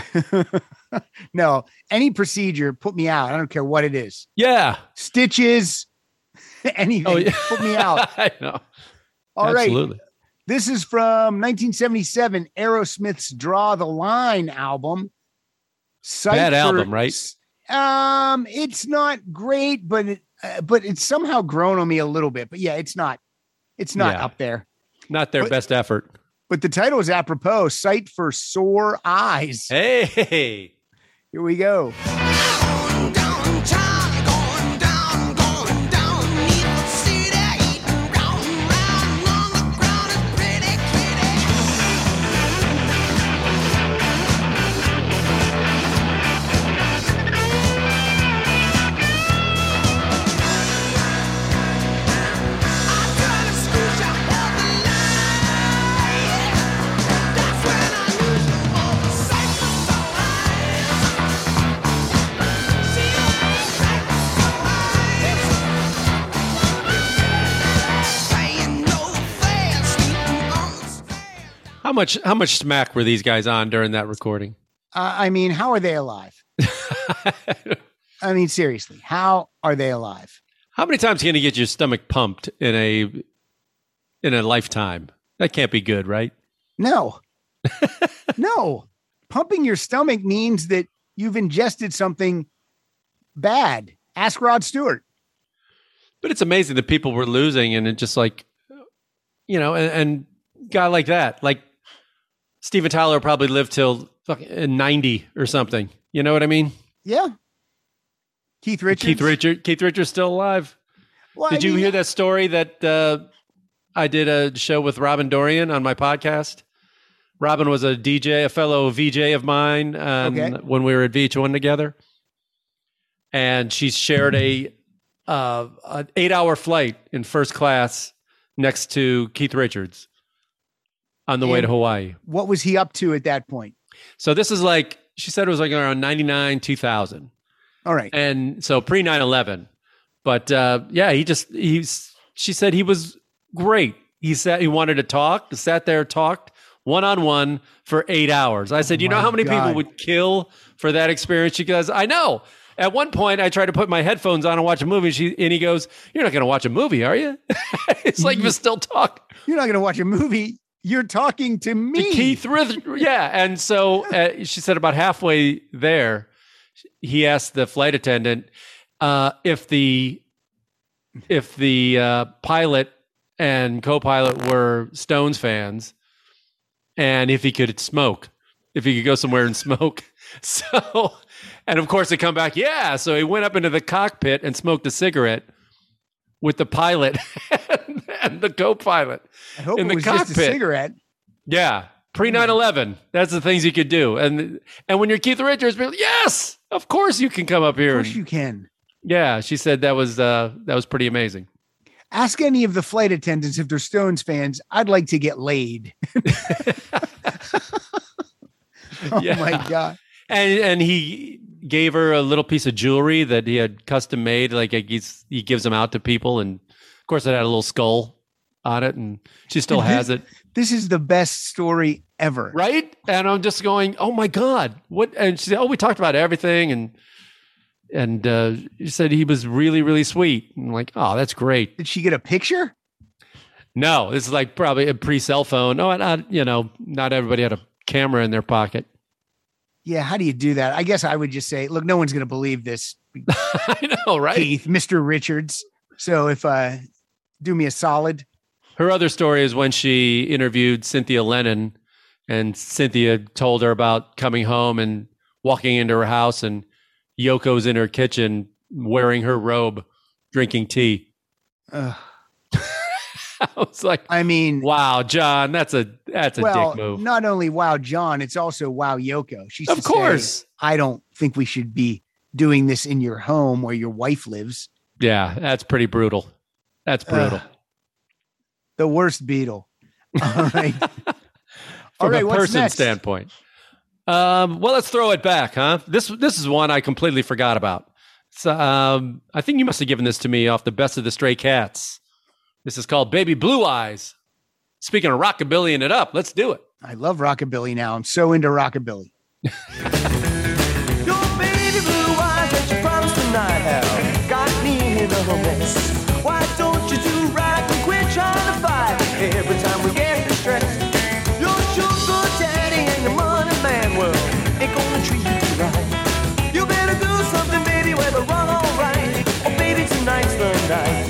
S2: No, any procedure, put me out. I don't care what it is.
S3: Yeah.
S2: Stitches, anything,
S3: Oh yeah.
S2: put me out.
S3: I know.
S2: All right.
S3: Absolutely.
S2: This is from nineteen seventy-seven, Aerosmith's Draw the Line album.
S3: Bad
S2: Cypher-
S3: album, right?
S2: Um, it's not great, but it, uh, but it's somehow grown on me a little bit. But yeah, it's not, it's not
S3: Yeah.
S2: up there.
S3: Not their
S2: But-
S3: best effort.
S2: But the title is apropos. Sight for Sore Eyes.
S3: Hey.
S2: Here we go.
S6: Going downtown, going down, going down. Need to see that eating round, round on the ground is pretty
S3: How much how much smack were these guys on during that recording?
S2: Uh, I mean, how are they alive? I mean, seriously, how are they alive?
S3: How many times can you get your stomach pumped in a in a lifetime? That can't be good, right?
S2: No, no. Pumping your stomach means that you've ingested something bad. Ask Rod Stewart.
S3: But it's amazing that people were losing, and it just like, you know, and, and guy like that, like Steven Tyler probably lived till fucking ninety or something. You know what I mean?
S2: Yeah. Keith Richards.
S3: Keith Richard. Keith Richards still alive.
S2: Well,
S3: Did
S2: I
S3: you
S2: mean,
S3: hear that story that uh, I did a show with Robin Dorian on my podcast? Robin was a D J, a fellow V J of mine um,
S2: Okay.
S3: when we were at V H one together. And she shared a uh, an eight-hour flight in first class next to Keith Richards on the way
S2: And-
S3: to Hawaii.
S2: What was he up to at that point?
S3: So this is like, she said it was like around ninety-nine, two thousand.
S2: All right.
S3: And so pre nine eleven. But uh, yeah, he just, he's, she said he was great. He said he wanted to talk, sat there, talked one on one for eight hours. I said, you know
S2: my
S3: how many people
S2: God.
S3: would kill for that experience? She goes, I know. At one point, I tried to put my headphones on and watch a movie. She, and he goes, you're not going to watch a movie, are you? It's like you still talk
S2: You're not going to watch a movie. You're talking to
S3: to
S2: me.
S3: Keith Richards. Yeah. And so uh, she said about halfway there, he asked the flight attendant uh, if the if the uh, pilot and co-pilot were Stones fans, and if he could smoke, if he could go somewhere and smoke. So, and of course they come back, yeah. So he went up into the cockpit and smoked a cigarette with the pilot and, and the co-pilot
S2: I hope
S3: in
S2: it
S3: the
S2: was
S3: cockpit.
S2: just a cigarette.
S3: Yeah. Pre nine eleven. That's the things you could do. And and when you're Keith Richards, people, yes, of course you can come up
S2: Of
S3: here.
S2: course
S3: and-
S2: you can.
S3: yeah, she said that was uh that was pretty amazing.
S2: Ask any of the flight attendants if they're Stones fans. I'd like to get laid. Oh
S3: Yeah.
S2: my God.
S3: And and he gave her a little piece of jewelry that he had custom made, like he's, he gives them out to people, and of course it had a little skull on it, and she still has it.
S2: This is the best story ever.
S3: Right? And I'm just going, oh my God. What? And she said, oh, we talked about everything. And, and, uh, she said he was really, really sweet. And I'm like, oh, that's great.
S2: Did she get a picture?
S3: No, this is like probably a pre cell phone. No, not, you know, not everybody had a camera in their pocket.
S2: Yeah. How do you do that? I guess I would just say, look, no one's going to believe this,
S3: I know, right?
S2: Keith, Mister Richards. So if, uh, do me a solid.
S3: Her other story is when she interviewed Cynthia Lennon, and Cynthia told her about coming home and walking into her house, and Yoko's in her kitchen wearing her robe, drinking tea.
S2: Uh,
S3: I was like,
S2: I mean,
S3: wow, John, that's a that's a
S2: well,
S3: dick move.
S2: not only wow, John, it's also wow, Yoko. She
S3: Of
S2: should say,
S3: course.
S2: I don't think we should be doing this in your home where your wife lives.
S3: Yeah, that's pretty brutal. That's brutal.
S2: Uh, the worst Beatle. All right.
S3: From
S2: All right,
S3: a
S2: what's
S3: person
S2: next?
S3: standpoint. Um, well, let's throw it back, huh? This this is one I completely forgot about. So, um, I think you must have given this to me off the Best of the Stray Cats. This is called Baby Blue Eyes. Speaking of rockabilly it up, let's do it.
S2: I love rockabilly now. I'm so into rockabilly.
S1: Your baby blue eyes that you promised tonight have got me in a mess. Why don't you do right and quit trying to fight every time we get distressed? Your sugar daddy and your money man, well, ain't gonna treat you right. You better do something, baby, whether wrong or right. Oh, baby, tonight's the night.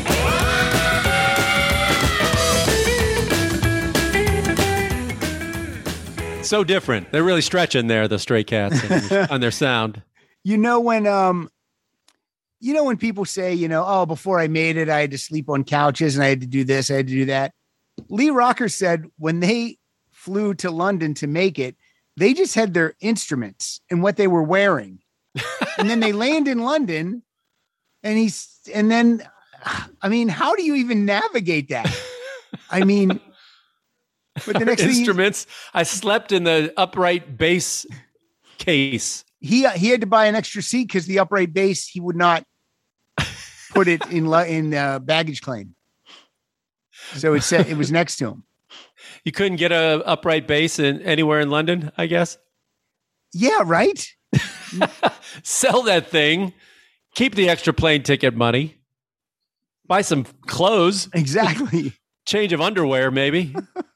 S3: So different. They're really stretching there, the Stray Cats, on their- on their sound.
S2: You know when um you know when people say, you know, oh, before I made it, I had to sleep on couches and I had to do this, I had to do that. Lee Rocker said when they flew to London to make it, they just had their instruments and what they were wearing. And then they land in London and he's and then I mean, how do you even navigate that? I mean, but the next thing he-
S3: Instruments. I slept in the upright bass case.
S2: he he had to buy an extra seat because the upright bass he would not put it in lu- in uh, baggage claim. So it said it was next to him.
S3: You couldn't get a upright bass in anywhere in London, I guess.
S2: Yeah, right?
S3: Sell that thing. Keep the extra plane ticket money. Buy some clothes.
S2: Exactly.
S3: Change of underwear, maybe.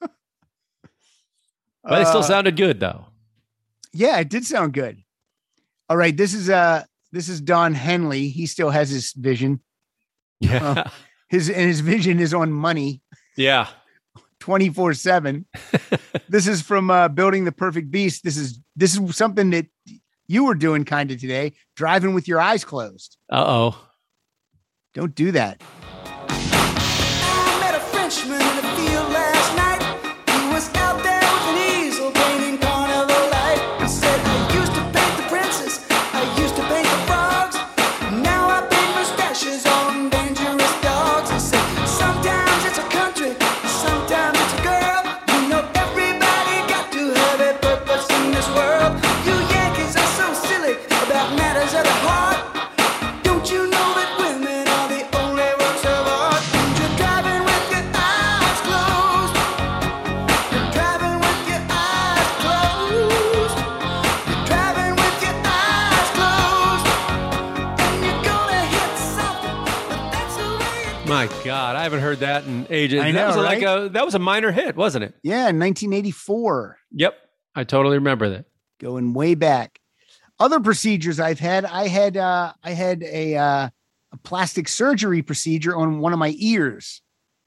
S3: But it still
S2: Uh,
S3: sounded good, though.
S2: Yeah, it did sound good. All right, this is uh this is Don Henley. He still has his vision.
S3: Yeah.
S2: Uh, his and his vision is on money
S3: yeah.
S2: twenty-four seven. This is from uh Building the Perfect Beast. This is this is something that you were doing kind of today, driving with your eyes closed.
S3: Uh-oh.
S2: Don't do that.
S6: I met a Frenchman in the field last night. He was out there with an easel painting carnival light. He said, I used to paint the princess, I used to paint the frogs. Now I paint mustaches on dangerous dogs. He said, sometimes it's a country, sometimes it's a girl. You know everybody got to have a purpose in this world. You Yankees are so silly about matters of the heart. Don't you know that women are the only works of art? And you're driving with your eyes closed. You're driving with your eyes closed. You're driving with your eyes closed. And you're gonna hit something, but that's the way it
S3: My God, I haven't heard that in ages.
S2: I
S3: that
S2: know,
S3: was like
S2: right?
S3: a that was a minor hit, wasn't it?
S2: Yeah, nineteen eighty-four.
S3: Yep. I totally remember that.
S2: Going way back. Other procedures I've had, I had uh I had a uh a plastic surgery procedure on one of my ears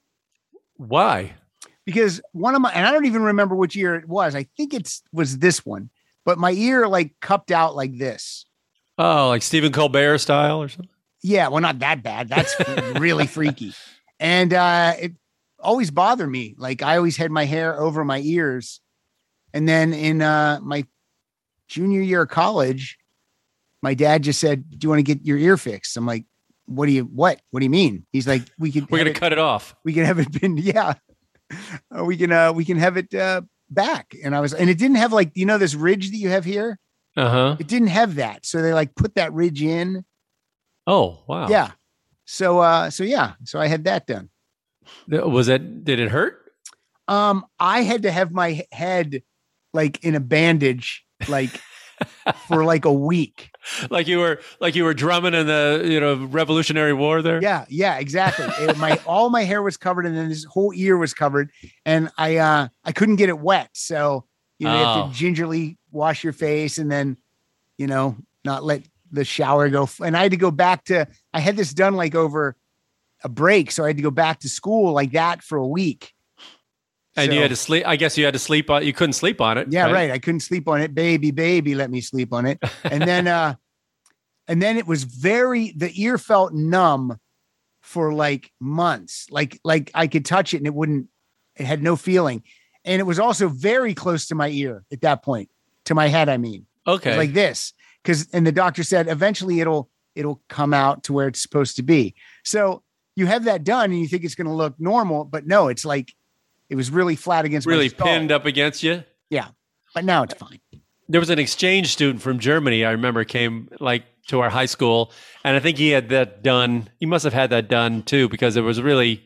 S3: Why?
S2: because one of my and I don't even remember which ear it was. I think it's was this one, but my ear like cupped out like this.
S3: Oh, like Stephen Colbert style or something?
S2: Yeah, well, not that bad. That's really freaky. And uh it always bothered me. Like I always had my hair over my ears. And then in uh my junior year of college, my dad just said, do you want to get your ear fixed? I'm like, what do you, what, what do you mean? He's like, we could,
S3: We're
S2: have
S3: going to
S2: it-
S3: cut it off.
S2: we can have it been, yeah, Uh, we can, uh, we can have it, uh, back. And I was, and it didn't have like, you know, this ridge that you have here,
S3: Uh-huh.
S2: it didn't have that. So they like put that ridge in.
S3: Oh, wow.
S2: Yeah. So, uh, so yeah, so I had that done.
S3: Th- Was it, did it hurt?
S2: Um, I had to have my he- head like in a bandage, like for like a week.
S3: Like you were, like you were drumming in the, you know, Revolutionary War there?
S2: Yeah, yeah, exactly. It- my all my hair was covered, and then this whole ear was covered, and I uh I couldn't get it wet, so you know you have
S3: Oh.
S2: to gingerly wash your face, and then you know not let the shower go. f- And I had to go back to. I had this done like over a break, so I had to go back to school like that for a week.
S3: And you
S2: So-
S3: had to sleep. I guess you had to sleep on. You couldn't sleep on it.
S2: Yeah, right. I couldn't sleep on it. Baby, baby, let me sleep on it. And then uh and then it was very the ear felt numb for like months. Like like I could touch it and it wouldn't it had no feeling. And it was also very close to my ear at that point. To my head, I mean. It was
S3: Okay.
S2: like this. Cuz and the doctor said eventually it'll it'll come out to where it's supposed to be. So you have that done and you think it's going to look normal, but no, it's like it was really flat against
S3: Really
S2: my skull.
S3: pinned up against you.
S2: Yeah. But now it's fine.
S3: There was an exchange student from Germany. I remember came like to our high school, and I think he had that done. He must have had that done too, because it was really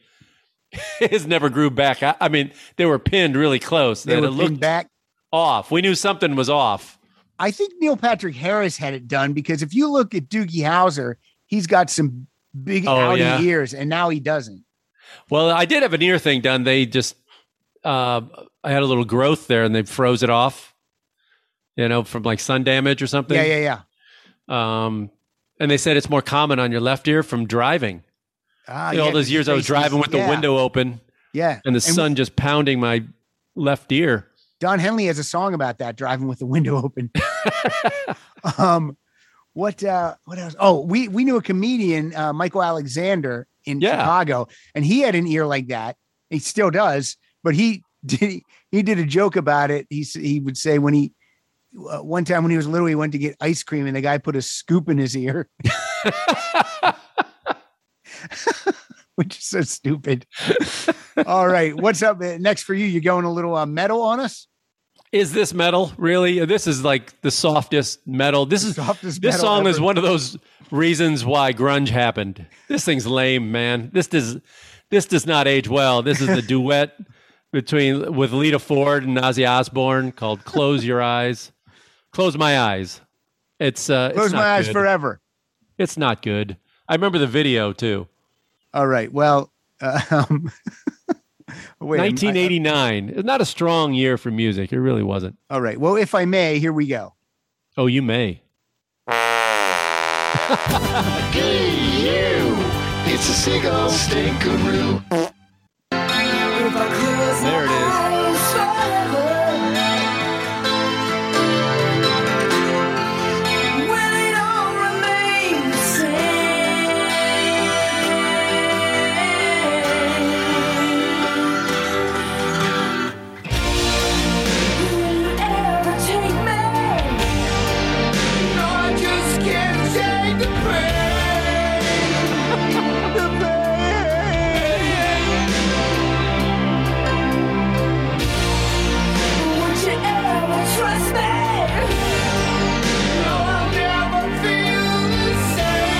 S3: his never grew back. I, I mean, they were pinned really close.
S2: They
S3: That
S2: were
S3: it
S2: pinned
S3: looked
S2: back.
S3: off. We knew something was off.
S2: I think Neil Patrick Harris had it done because if you look at Doogie Howser, he's got some big
S3: Oh,
S2: outy
S3: yeah.
S2: ears, and now he doesn't.
S3: Well, I did have an ear thing done. They just, uh, I had a little growth there, and they froze it off. You know, from like sun damage or something.
S2: Yeah, yeah, yeah.
S3: Um, and they said it's more common on your left ear from driving.
S2: Ah,
S3: You know, all
S2: yeah,
S3: those
S2: 'cause
S3: years
S2: your
S3: I was
S2: face
S3: driving
S2: is-
S3: with the
S2: yeah,
S3: window open
S2: Yeah,
S3: and the sun just pounding my left ear.
S2: Don Henley has a song about that, driving with the window open. um, what uh, what else? Oh, we we knew a comedian, uh, Michael Alexander in
S3: Yeah.
S2: Chicago, and he had an ear like that. He still does, but he did he did a joke about it. He s- he would say when he uh, one time when he was little, he went to get ice cream, and the guy put a scoop in his ear, which is so stupid. All right, what's up uh, next for you? You going a little uh, metal on us?
S3: Is this metal really? This is like the softest metal. This is
S2: Softest
S3: this
S2: metal
S3: song is
S2: ever.
S3: one of those reasons why grunge happened. This thing's lame, man. This does this does not age well. This is the duet between with Lita Ford and Ozzy Osbourne called "Close Your Eyes." Close my eyes. It's uh,
S2: Close
S3: it's not
S2: my eyes
S3: good.
S2: forever.
S3: It's not good. I remember the video too.
S2: All right. Well, uh, um, wait, I'm-
S3: nineteen eighty-nine. It's not a strong year for music. It really wasn't.
S2: I- all right. Well, if I may, here we go.
S3: Oh, you may.
S7: Hey, you! It's a seagull stinkaroo.
S3: There it is.
S6: Trust me. No, I'll never feel the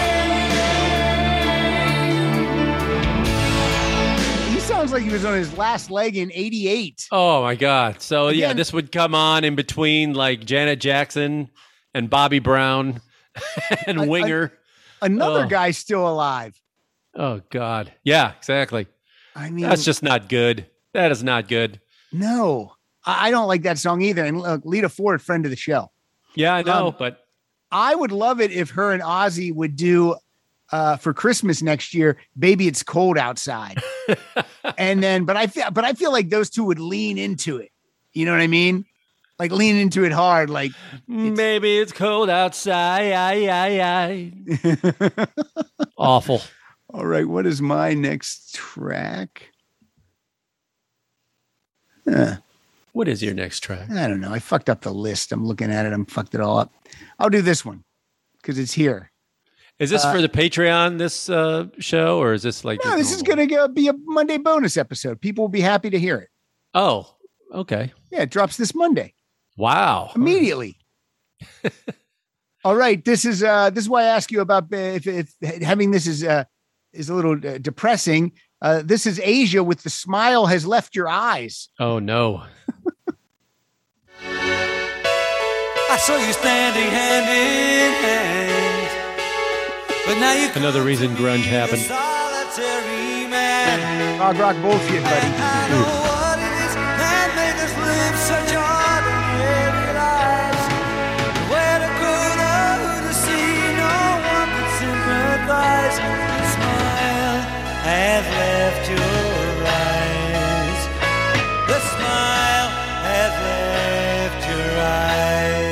S6: same.
S2: He sounds like he was on his last leg in eighty-eight.
S3: Oh my God. So yeah,
S2: Again-
S3: this would come on in between like Janet Jackson and Bobby Brown and
S2: I- I-
S3: Winger.
S2: Another
S3: Oh.
S2: guy still alive.
S3: Oh God. Yeah, exactly.
S2: I mean,
S3: That's just not good. That is not good.
S2: no. I I don't like that song either. And look, Lita Ford, friend of the show.
S3: Yeah, I know,
S2: Um,
S3: but
S2: I would love it if her and Ozzy would do uh, for Christmas next year, "Baby It's Cold Outside," and then, but I feel, but I feel like those two would lean into it. You know what I mean? Like lean into it hard. Like,
S3: maybe it's cold outside. Aye, aye, aye. Awful.
S2: all right, what is my next track? Huh.
S3: What is your next track?
S2: I don't know. I fucked up the list. I'm looking at it. I'm fucked it all up. I'll do this one because it's here.
S3: Is this
S2: Uh,
S3: for the Patreon, this uh, show, or is this like?
S2: No,
S3: just
S2: this is
S3: normal?
S2: going to be a Monday bonus episode. People will be happy to hear it.
S3: Oh, okay.
S2: Yeah, it drops this Monday.
S3: Wow.
S2: Immediately. All right, this is uh this is why I ask you about uh, if, if having this is uh is a little uh, depressing. Uh this is Asia with "The Smile Has Left Your Eyes."
S3: Oh no.
S4: I saw you standing hand in hand, but now you
S3: Another reason grunge happened.
S4: solitary man.
S2: Prog rock bullshit,
S4: I
S2: buddy.
S4: know what it is that made us live such ordinary lives. Where to go, though, to see no one could sympathize. The smile has left your eyes. The smile has left your eyes.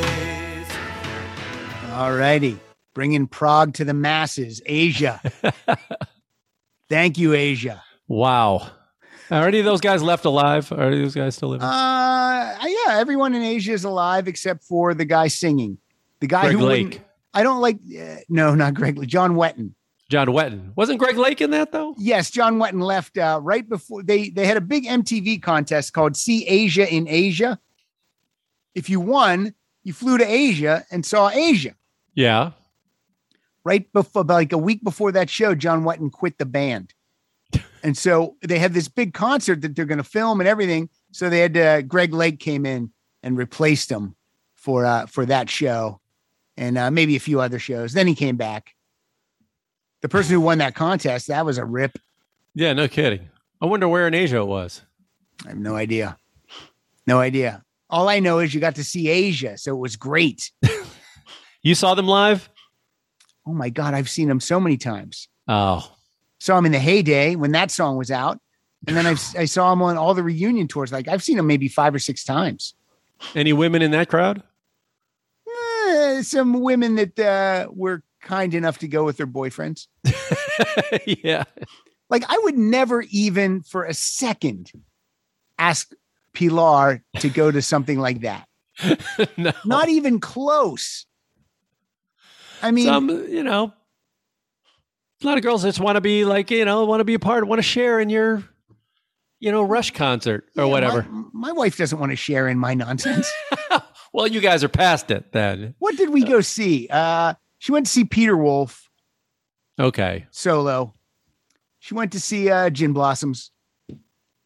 S2: All righty. Bringing prog to the masses. Asia. Thank you, Asia.
S3: Wow. Are any of those guys left alive? Are any of those guys still living?
S2: Uh yeah, everyone in Asia is alive except for the guy singing. The guy
S3: Greg
S2: who
S3: Lake.
S2: wouldn't- I don't like uh, no, not Greg Lake. John Wetton.
S3: John Wetton. Wasn't Greg Lake in that though?
S2: Yes, John Wetton left uh, right before they they had a big M T V contest called See Asia in Asia. If you won, you flew to Asia and saw Asia.
S3: Yeah.
S2: Right before, like a week before that show, John Wetton quit the band, and so they had this big concert that they're going to film and everything. So they had uh, Greg Lake came in and replaced him for uh, for that show, and uh, maybe a few other shows. Then he came back. The person who won that contest, that was a rip.
S3: Yeah, no kidding. I wonder where in Asia it was.
S2: I have no idea. No idea. All I know is you got to see Asia, so it was great.
S3: You saw them live?
S2: Oh my God, I've seen them so many times.
S3: Oh.
S2: Saw him in the heyday when that song was out. And then I've, I saw him on all the reunion tours. Like I've seen him maybe five or six times.
S3: Any women in that crowd?
S2: Eh, some women that uh, were kind enough to go with their boyfriends.
S3: Yeah.
S2: Like I would never even for a second ask Pilar to go to something like that.
S3: No.
S2: Not even close. I mean,
S3: Some, you know, a lot of girls just want to be like, you know, want to be a part, want to share in your, you know, Rush concert or
S2: yeah,
S3: whatever.
S2: My, my wife doesn't want to share in my nonsense.
S3: Well, you guys are past it then.
S2: What did we go see? Uh, she went to see Peter Wolf
S3: Okay.
S2: solo. She went to see uh, Gin Blossoms.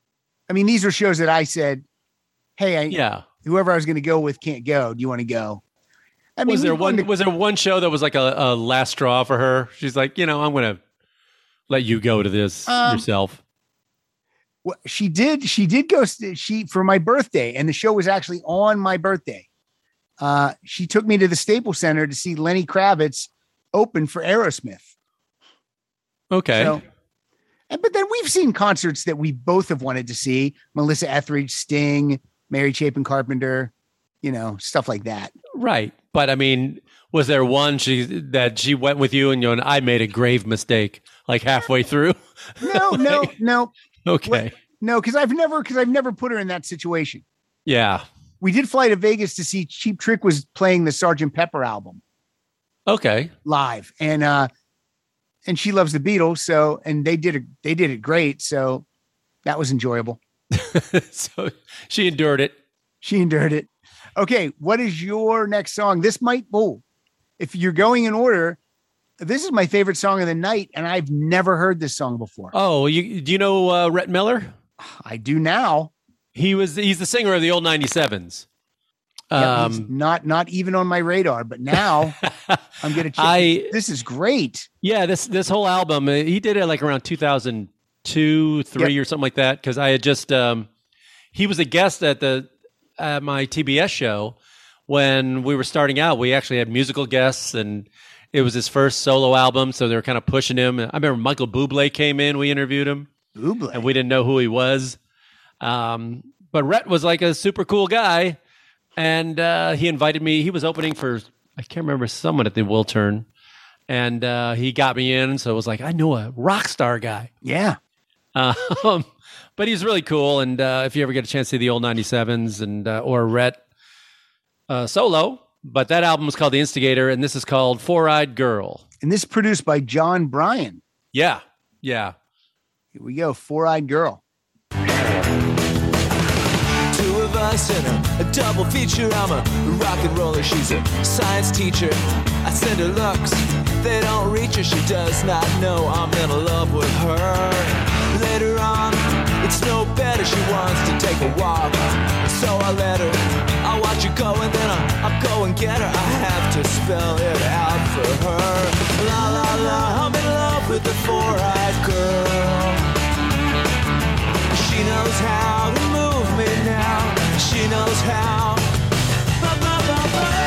S2: I mean, these are shows that I said, hey, I,
S3: Yeah.
S2: whoever I was going to go with can't go. Do you want to go? I mean,
S3: Was there
S2: we've
S3: one?
S2: gone to-
S3: Was there one show that was like a, a last straw for her? She's like, you know, I'm going to let you go to this
S2: Um,
S3: yourself.
S2: Well, she did. She did go. st- She for my birthday, and the show was actually on my birthday. Uh, she took me to the Staples Center to see Lenny Kravitz open for Aerosmith.
S3: Okay.
S2: So, and, but then we've seen concerts that we both have wanted to see: Melissa Etheridge, Sting, Mary Chapin Carpenter, you know, stuff like that.
S3: Right. But I mean, was there one she that she went with you and you and I made a grave mistake like halfway through?
S2: No, no, no,
S3: Okay.
S2: no, because I've never, because I've never put her in that situation.
S3: Yeah.
S2: We did fly to Vegas to see Cheap Trick was playing the Sergeant Pepper album
S3: Okay.
S2: live, and uh, and she loves the Beatles, so and they did it, they did it great, so that was enjoyable.
S3: So she endured it.
S2: She endured it. Okay, what is your next song? This might, oh, if you're going in order, this is my favorite song of the night, and I've never heard this song before.
S3: Oh, you do you know uh, Rhett Miller?
S2: I do now.
S3: He was he's the singer of the old ninety-sevens.
S2: Yep, he's
S3: Um,
S2: not not even on my radar, but now I'm gonna check.
S3: I-
S2: this is great.
S3: yeah, this this whole album uh, he did it like around two thousand two, three or something like that because I had just um, he was a guest at the at my T B S show when we were starting out. We actually had musical guests and it was his first solo album, so they were kind of pushing him. I remember Michael Bublé came in, we interviewed him.
S2: Bublé.
S3: And we didn't know who he was. Um, but Rhett was like a super cool guy. And uh, he invited me. He was opening for, I can't remember, someone at the Wiltern. And uh, he got me in. So it was like, I know a rock star guy.
S2: Yeah.
S3: Um, but he's really cool. And uh, if you ever get a chance to see the old ninety-sevens and uh, or Rhett uh, solo, but that album was called The Instigator. And this is called Four-Eyed Girl.
S2: And this is produced by John Bryan.
S3: Yeah. Yeah.
S2: Here we go. Four-Eyed Girl.
S8: Two of us in a, a double feature. I'm a rock and roller, she's a science teacher. I send her looks, they don't reach her. She does not know I'm in love with her. Later on, it's no better. She wants to take a walk, so I let her. I watch her go and then I, I go and get her. I have to spell it out for her. La la la, I'm in love with the four-eyed girl. She knows how to move me now. She knows how. Ba, ba, ba,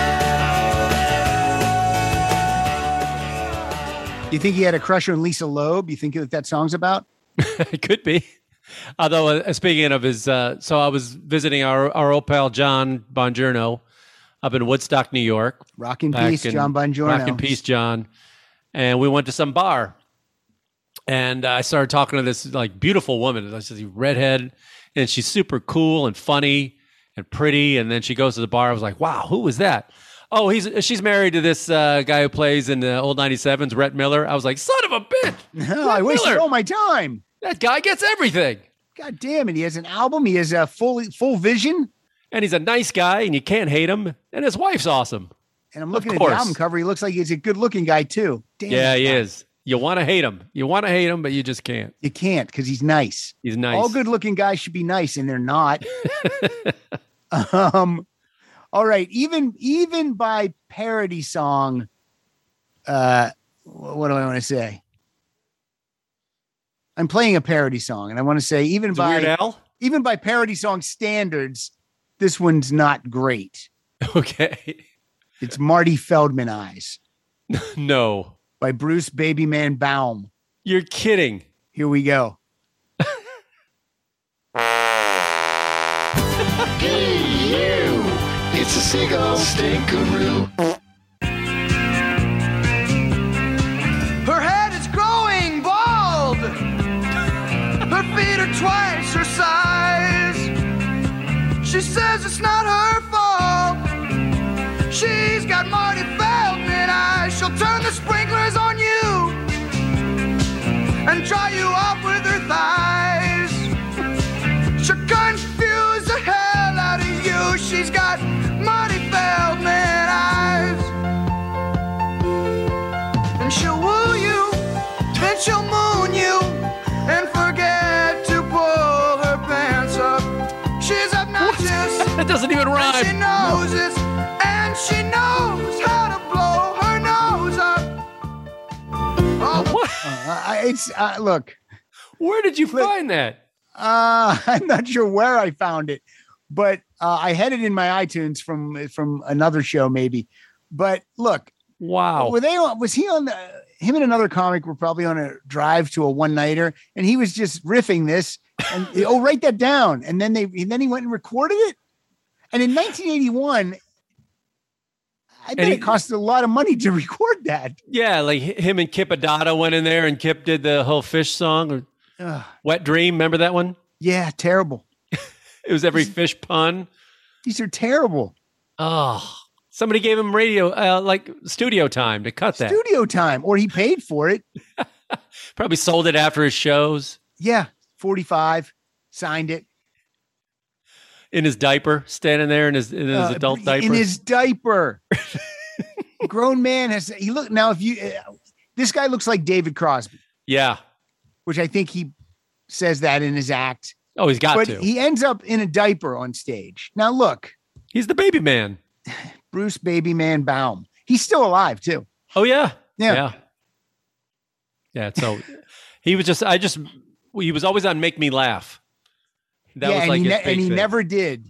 S8: ba.
S2: You think he had a crush on Lisa Loeb? You think that that song's about?
S3: It could be. Although, uh, speaking of his, uh, so I was visiting our, our old pal John Bongiorno up in Woodstock, New York.
S2: Rock in
S3: back
S2: peace,
S3: in-
S2: John Bongiorno.
S3: Rock in peace, John. And we went to some bar. And I started talking to this like beautiful woman, this redhead, and she's super cool and funny and pretty. And then she goes to the bar. I was like, wow, who was that? Oh, he's she's married to this uh, guy who plays in the old ninety-sevens, Rhett Miller. I was like, son of a bitch.
S2: No, I wasted
S3: Miller.
S2: all my time.
S3: That guy gets everything.
S2: God damn it. He has an album. He has a full full vision.
S3: And he's a nice guy and you can't hate him. And his wife's awesome.
S2: And I'm looking
S3: Of
S2: at the
S3: course.
S2: album cover. He looks like he's a good looking guy too. Damn
S3: Yeah,
S2: it.
S3: he is. You want to hate him. You want to hate him, but you just can't.
S2: You can't because he's nice.
S3: He's nice.
S2: All good looking guys should be nice, and they're not. um, all right. Even even by parody song, uh, wh- what do I want to say? I'm playing a parody song, and I want to say even
S3: Is it
S2: by
S3: Weird Al?
S2: even by parody song standards, this one's not great.
S3: Okay.
S2: It's Marty Feldman Eyes
S3: No.
S2: by Bruce Babyman Baum.
S3: You're kidding.
S2: Here we go.
S7: Hey, you! It's a seagull stinkaroo.
S6: Her head is growing bald. Her feet are twice her size. She says it's not her fault. She's got Marty Feldman eyes. She'll turn the sprinklers on you and dry you off with her thighs. She'll confuse the hell out of you. She's got Marty Feldman eyes. And she'll woo you, then she'll moon you, and forget to pull her pants
S1: She's obnoxious.
S3: That doesn't even
S1: And she
S3: rhyme.
S1: knows it. And she knows how to blow her nose up. All the-
S3: What?
S2: Uh, I- it's uh, look.
S3: Where did you find that?
S2: Uh, I'm not sure where I found it, but uh, I had it in my iTunes from from another show, maybe. But look,
S3: Wow.
S2: were they on? Was he on the? Him and another comic were probably on a drive to a one nighter, and he was just riffing this. And oh, write that down. And then they, and then he went and recorded it. And in nineteen eighty-one, I bet
S3: he-
S2: it cost a lot of money to record that.
S3: Yeah, like hi- him and Kip Adada went in there, and Kip did the whole fish song, or
S2: Ugh,
S3: Wet Dream. Remember that one?
S2: yeah, terrible.
S3: It was every fish pun.
S2: These are terrible.
S3: Oh, somebody gave him radio, uh, like studio time to cut that.
S2: Studio time, or he paid for it.
S3: Probably sold it after his shows
S2: Yeah, forty-five, signed it.
S3: in his diaper, standing there in his in his
S2: Uh,
S3: adult diaper.
S2: In his diaper. Grown man has, he look, now if you, uh, this guy looks like David Crosby,
S3: yeah.
S2: which I think he says that in his act.
S3: Oh, he's got
S2: But
S3: to.
S2: he ends up in a diaper on stage. Now look,
S3: he's the baby man.
S2: Bruce Baby Man Baum. He's still alive too.
S3: Oh yeah.
S2: Yeah.
S3: Yeah. Yeah. So he was just. I just. He was always on Make Me Laugh. That
S2: yeah,
S3: was
S2: and
S3: like
S2: he,
S3: his
S2: ne-
S3: big
S2: and he
S3: thing.
S2: never did.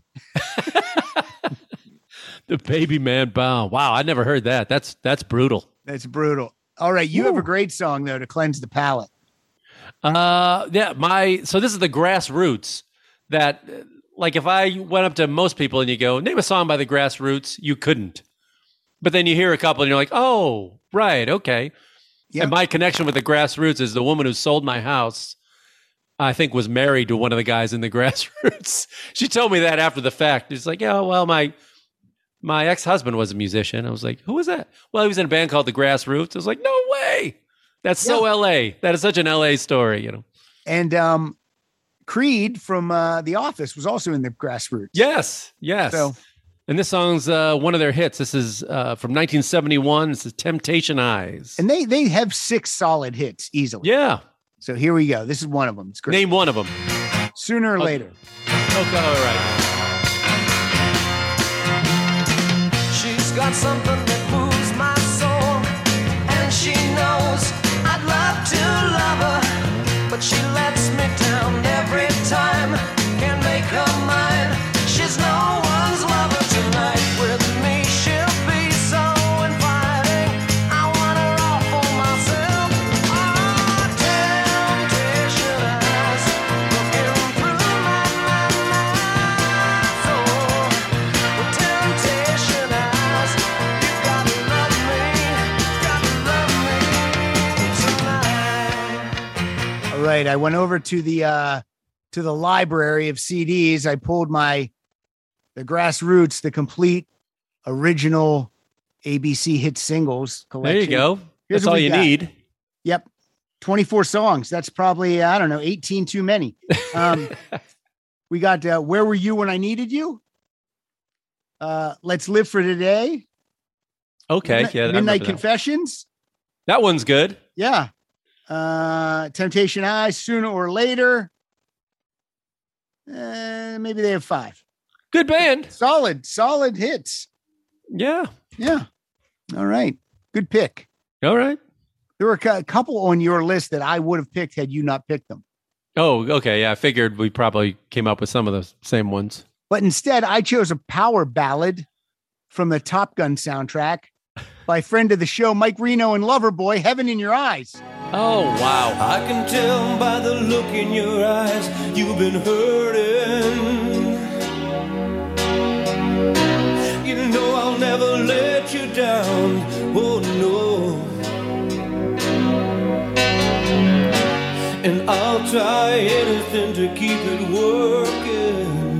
S3: The baby man bow. Wow, I never heard that. That's that's brutal.
S2: That's brutal. All right, you have
S3: Woo.
S2: a great song though to cleanse the palate.
S3: Uh, yeah. My so this is the Grassroots. That uh, like if I went up to most people and you go name a song by the Grassroots, you couldn't. But then you hear a couple and you're like, oh, right, okay.
S2: Yep.
S3: And my connection with the Grassroots is the woman who sold my house. I think was married to one of the guys in the Grassroots. She told me that after the fact. It's like, yeah, well, my my ex-husband was a musician. I was like, who was that? Well, he was in a band called the Grassroots. I was like, no way. That's so L A. That is such an L A story, you know.
S2: And um, Creed from uh, The Office was also in the Grassroots.
S3: Yes, yes.
S2: So-
S3: and this song's uh, one of their hits. This is uh, from nineteen seventy-one. This is Temptation Eyes.
S2: And they they have six solid hits easily.
S3: Yeah.
S2: So here we go. This is one of them. It's great.
S3: Name one of them.
S2: Sooner or later.
S3: Okay, all right.
S8: She's got something that moves my soul, and she knows I'd love to love her, but she lets me down every time. Can't make her mine. She's no one's lover tonight. With me, she'll be so inviting. I want her all for myself. Oh, temptation eyes looking through my, my, my soul. With temptation eyes, you gotta love me, gotta love me tonight.
S2: All right. I went over to the uh to the library of C Ds. I pulled my the Grassroots, the complete original A B C hit singles collection.
S3: There you go.
S2: Here's
S3: That's
S2: what
S3: all
S2: we
S3: you
S2: got.
S3: need.
S2: Yep. twenty-four songs. That's probably, I don't know, eighteen too many. Um, we got uh, Where Were You When I Needed You? Uh, Let's Live for Today.
S3: Okay.
S2: Midnight,
S3: Yeah. I remember
S2: Midnight
S3: that.
S2: Confessions.
S3: That one's good.
S2: Yeah. Uh, Temptation Eyes, Sooner or Later. Uh, maybe they have five.
S3: Good band.
S2: Solid, solid hits.
S3: Yeah.
S2: Yeah. All right. Good pick.
S3: All right.
S2: There were a cou- couple on your list that I would have picked had you not picked them.
S3: Oh, okay. Yeah. I figured we probably came up with some of the same ones.
S2: But instead, I chose a power ballad from the Top Gun soundtrack by friend of the show, Mike Reno and Loverboy, Heaven in Your Eyes.
S3: Oh, wow.
S8: I can tell by the look in your eyes you've been hurting. You know I'll never let you down. Oh no. And I'll try anything to keep it working.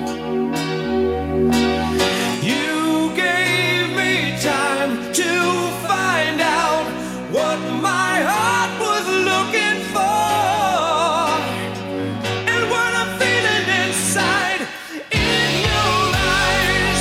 S8: You gave me time to find out what my heart was looking for. And what I'm feeling inside in your eyes,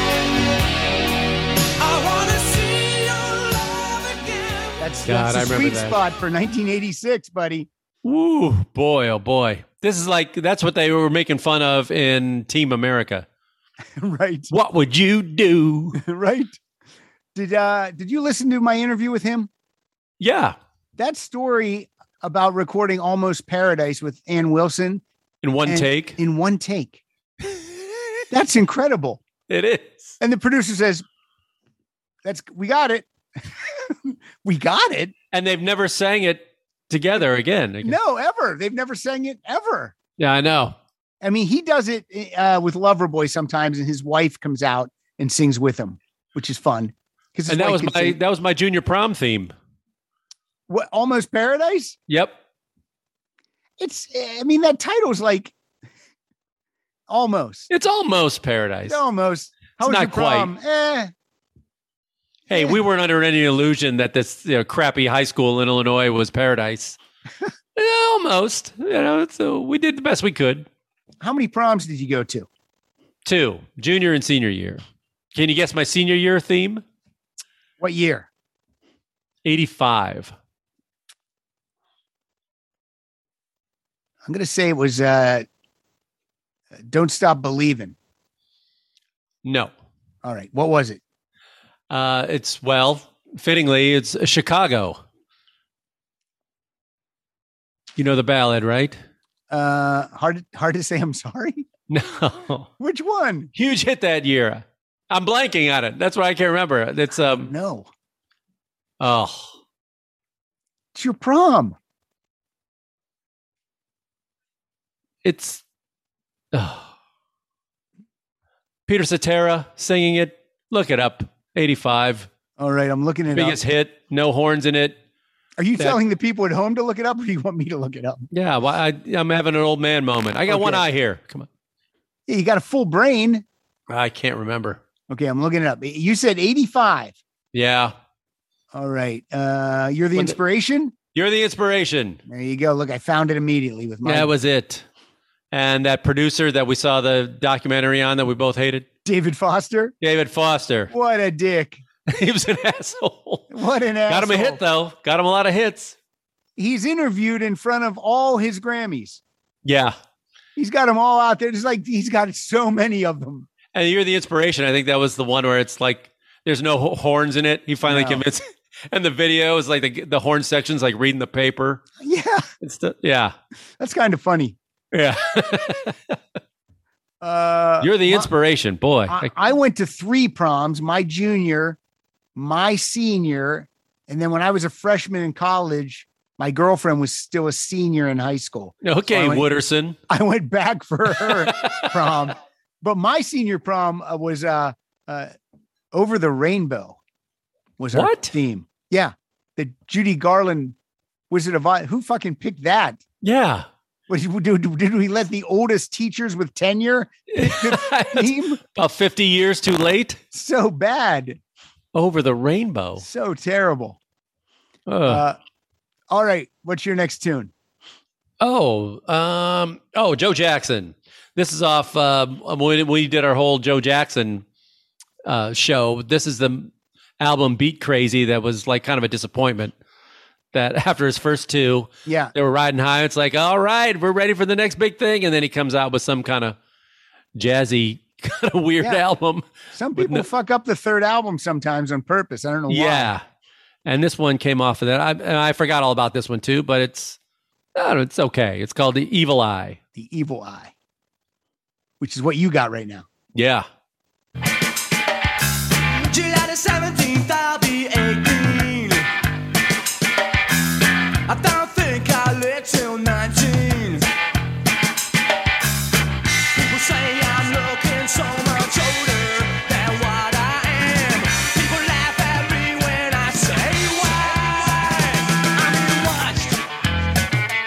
S8: I wanna see your love again.
S2: That's,
S3: God,
S2: that's
S3: I
S2: a
S3: remember
S2: sweet
S3: that.
S2: spot for nineteen eighty-six, buddy.
S3: Ooh, boy, oh boy. This is like, that's what they were making fun of in Team America.
S2: Right.
S3: What would you do?
S2: Right. Did uh did you listen to my interview with him?
S3: Yeah.
S2: That story about recording Almost Paradise with Ann Wilson
S3: In one
S2: and-
S3: take.
S2: in one take. That's incredible.
S3: It is.
S2: And the producer says, "That's we got it. We got it."
S3: And they've never sang it together again.
S2: No, ever. They've never sang it ever.
S3: Yeah, I know.
S2: I mean, he does it uh, with Loverboy sometimes, and his wife comes out and sings with him, which is fun. Because
S3: And that was my that was my junior prom theme.
S2: what Almost Paradise.
S3: Yep.
S2: It's. I mean, that title's like almost.
S3: It's almost paradise.
S2: It's almost. How
S3: It's
S2: was
S3: not
S2: your prom? Eh.
S3: Hey, we weren't under any illusion that this you know, crappy high school in Illinois was paradise. Yeah, almost. You know, so we did the best we could.
S2: How many proms did you go to?
S3: Two, junior and senior year. Can you guess my senior year theme?
S2: What year?
S3: eighty-five.
S2: I'm gonna say it was. Uh, Don't Stop Believing.
S3: No.
S2: All right. What was it?
S3: Uh, it's, well, fittingly, it's Chicago. You know the ballad, right?
S2: Uh, hard. Hard to say. I'm sorry.
S3: No.
S2: Which one?
S3: Huge hit that year. I'm blanking on it. That's why I can't remember. It's, um,
S2: No.
S3: oh,
S2: It's your prom.
S3: it's, oh. Peter Cetera singing it. Look it up. eighty-five.
S2: All right. I'm looking it
S3: Biggest
S2: up.
S3: hit. No horns in it.
S2: Are you
S3: that-
S2: telling the people at home to look it up, or do you want me to look it up?
S3: Yeah, well, I, I'm having an old man moment. I got
S2: Okay.
S3: one eye here. Come on.
S2: Yeah, you got a full brain.
S3: I can't remember.
S2: Okay, I'm looking it up. You said eighty-five.
S3: Yeah.
S2: All right. Uh, you're the
S3: When the-
S2: inspiration.
S3: You're the inspiration.
S2: There you go. Look, I found it immediately with my
S3: That was it. And that producer that we saw the documentary on that we both hated,
S2: David Foster.
S3: David Foster.
S2: What a dick.
S3: He was an asshole.
S2: What an asshole.
S3: Got him a hit, though. Got him a lot of hits.
S2: He's interviewed in front of all his Grammys.
S3: Yeah.
S2: He's got them all out there. It's like he's got so many of them.
S3: And you're the inspiration. I think that was the one where it's like there's no ho- horns in it. He finally
S2: No.
S3: convinced. And the video is like the, the horn section's like reading the paper.
S2: Yeah,
S3: It's the, yeah.
S2: that's kind of funny.
S3: Yeah.
S2: Uh,
S3: You're the
S2: my-
S3: inspiration, boy.
S2: I, I went to three proms, my junior, my senior, and then when I was a freshman in college, my girlfriend was still a senior in high school.
S3: okay,
S2: So I went-
S3: Wooderson.
S2: I went back for her prom, but my senior prom uh, was uh, uh, Over the Rainbow was our
S3: What?
S2: theme. Yeah, the Judy Garland Wizard of Oz. Who fucking picked that?
S3: Yeah.
S2: Was, did, did we let the oldest teachers with tenure pick the theme?
S3: About fifty years too late.
S2: So bad.
S3: Over the rainbow.
S2: So terrible.
S3: Ugh.
S2: Uh, all right. What's your next tune?
S3: oh, um, oh, Joe Jackson. This is off uh, when we did our whole Joe Jackson uh, show. This is the album Beat Crazy that was like kind of a disappointment. That after his first two,
S2: Yeah.
S3: they were riding high. It's like, all right, we're ready for the next big thing. And then he comes out with some kind of jazzy, kind of weird
S2: Yeah.
S3: album.
S2: Some
S3: With
S2: people
S3: no-
S2: fuck up the third album sometimes on purpose. I don't know why.
S3: Yeah. And this one came off of that. I, and I forgot all about this one too, but it's, I don't know, it's okay. It's called The Evil Eye.
S2: The Evil Eye, which is what you got right now.
S3: Yeah.
S6: July the seventeenth, I'll be eighteen. I don't think I'll live till nineteen. People say I'm looking so much older than what I am. People laugh at me when I say why. I'm being watched.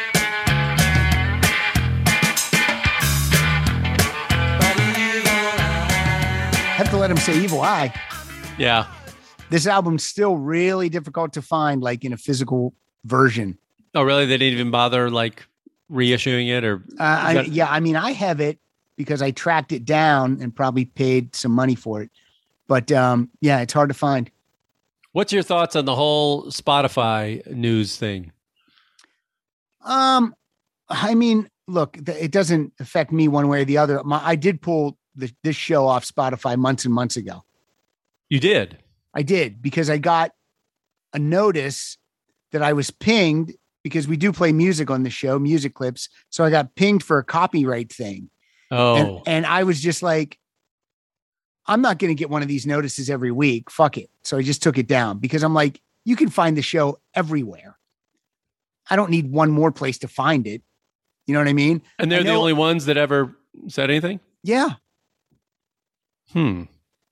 S6: By the evil eye.
S2: Have to let him say Evil Eye.
S3: Yeah.
S2: This album's still really difficult to find, like in a physical version.
S3: Oh, really? They didn't even bother like reissuing it or?
S2: Uh, I,
S3: that-
S2: yeah, I mean, I have it because I tracked it down and probably paid some money for it. But um, yeah, it's hard to find.
S3: What's your thoughts on the whole Spotify news thing?
S2: Um, I mean, look, th- it doesn't affect me one way or the other. My, I did pull the, this show off Spotify months and months ago.
S3: You did?
S2: I did because I got a notice that I was pinged because we do play music on the show, music clips. So I got pinged for a copyright thing.
S3: Oh,
S2: And, and I was just like, I'm not going to get one of these notices every week. Fuck it. So I just took it down because I'm like, you can find the show everywhere. I don't need one more place to find it. You know what I mean?
S3: and they're
S2: I
S3: the
S2: know-
S3: only ones that ever said anything?
S2: Yeah.
S3: Hmm.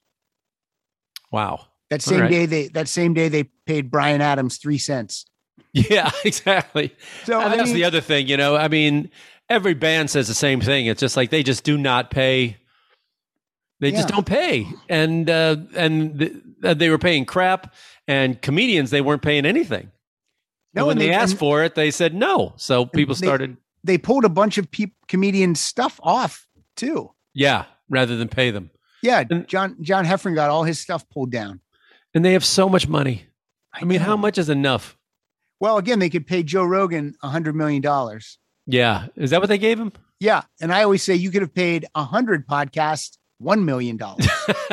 S3: Wow.
S2: That same
S3: All right.
S2: day they that same day they paid Brian Adams three cents.
S3: Yeah, exactly.
S2: So
S3: and
S2: I
S3: that's
S2: mean,
S3: the other thing, you know. I mean, every band says the same thing. It's just like they just do not pay. They just
S2: Yeah.
S3: don't pay, and uh, and th- uh, they were paying crap. And comedians, they weren't paying anything.
S2: no,
S3: and when
S2: and
S3: they,
S2: they-
S3: asked
S2: and
S3: for it, they said no. So people
S2: they-
S3: started,
S2: they pulled a bunch of peop comedian stuff off too.
S3: yeah, rather than pay them.
S2: Yeah,
S3: And-
S2: John John Heffron got all his stuff pulled down.
S3: And they have so much money. I mean,
S2: know.
S3: how much is enough?
S2: Well, again, they could pay Joe Rogan a hundred million dollars.
S3: Yeah, is that what they gave him?
S2: Yeah, and I always say you could have paid a hundred podcasts one million dollars.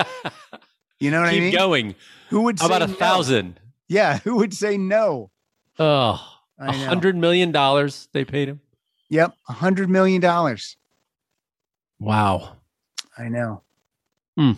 S2: You know what
S3: Keep
S2: I mean?
S3: going.
S2: Who would
S3: How
S2: say
S3: about a
S2: no?
S3: thousand?
S2: Yeah, who would say no?
S3: Oh,
S2: I
S3: a
S2: know.
S3: hundred million dollars they paid him.
S2: Yep, a hundred million dollars.
S3: Wow.
S2: I know.
S3: Hmm.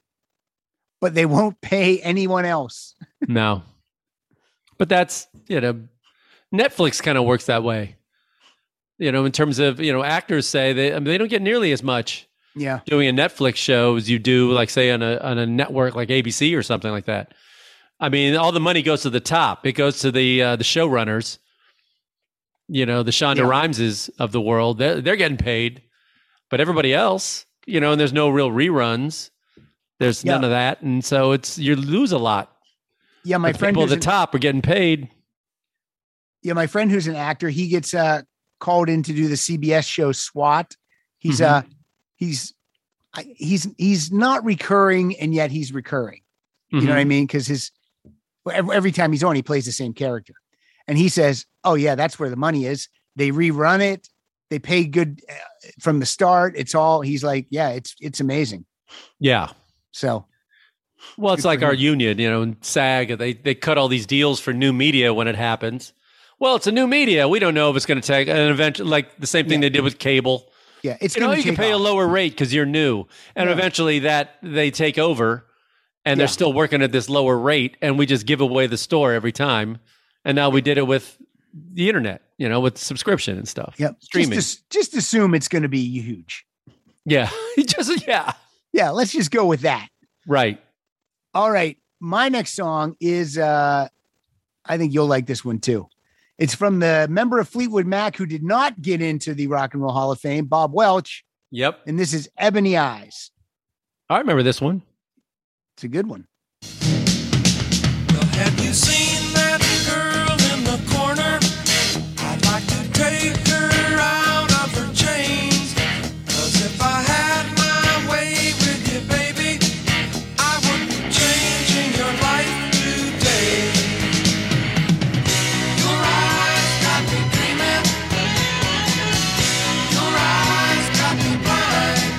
S2: But they won't pay anyone else.
S3: No. But that's, you know, Netflix kind of works that way. You know, in terms of, you know, actors say they I mean, they don't get nearly as much
S2: Yeah.
S3: doing a Netflix show as you do, like, say, on a on a network like A B C or something like that. I mean, all the money goes to the top. It goes to the uh, the showrunners. You know, the Shonda
S2: Yeah.
S3: Rhimeses of the world. They're, they're getting paid. But everybody else, you know, and there's no real reruns. There's
S2: Yeah.
S3: none of that. And so it's you lose a lot.
S2: Yeah, my
S3: the
S2: friend
S3: people at
S2: who's
S3: the
S2: an,
S3: top are getting paid.
S2: yeah, my friend who's an actor, he gets uh called in to do the C B S show SWAT. He's
S3: Mhm.
S2: uh he's I- he's he's not recurring and yet he's recurring. You know what I mean? Because his every, every time he's on, he plays the same character. And he says, "Oh yeah, that's where the money is. They rerun it. They pay good uh, from the start. It's all." He's like, "Yeah, it's it's amazing."
S3: Yeah.
S2: So
S3: Well, it's
S2: Good
S3: like
S2: for
S3: our
S2: him.
S3: union, you know, and SAG, they, they cut all these deals for new media when it happens. Well, it's a new media. We don't know if it's going to take an event like the same thing
S2: Yeah.
S3: they did with cable.
S2: yeah, it's
S3: You know,
S2: gonna
S3: you can
S2: take
S3: pay a
S2: off.
S3: lower rate because you're new. And
S2: Yeah.
S3: eventually that they take over and they're
S2: Yeah.
S3: still working at this lower rate. And we just give away the store every time. And now we did it with the internet, you know, with subscription and stuff.
S2: Yep.
S3: Streaming.
S2: Just, just assume it's going to be huge.
S3: Yeah. just, yeah.
S2: Yeah, let's just go with that.
S3: Right.
S2: All right. My next song is uh I think you'll like this one too. It's from the member of Fleetwood Mac who did not get into the Rock and Roll Hall of Fame, Bob Welch,
S3: Yep.
S2: and this is Ebony Eyes.
S3: I remember this one.
S2: It's a good one.
S8: Well, have you seen that girl in the corner? I'd like to take her out of her chains. 'Cause if I had my way with you, baby, I would be changing your life today. Your eyes got me dreaming. Your eyes got me blind.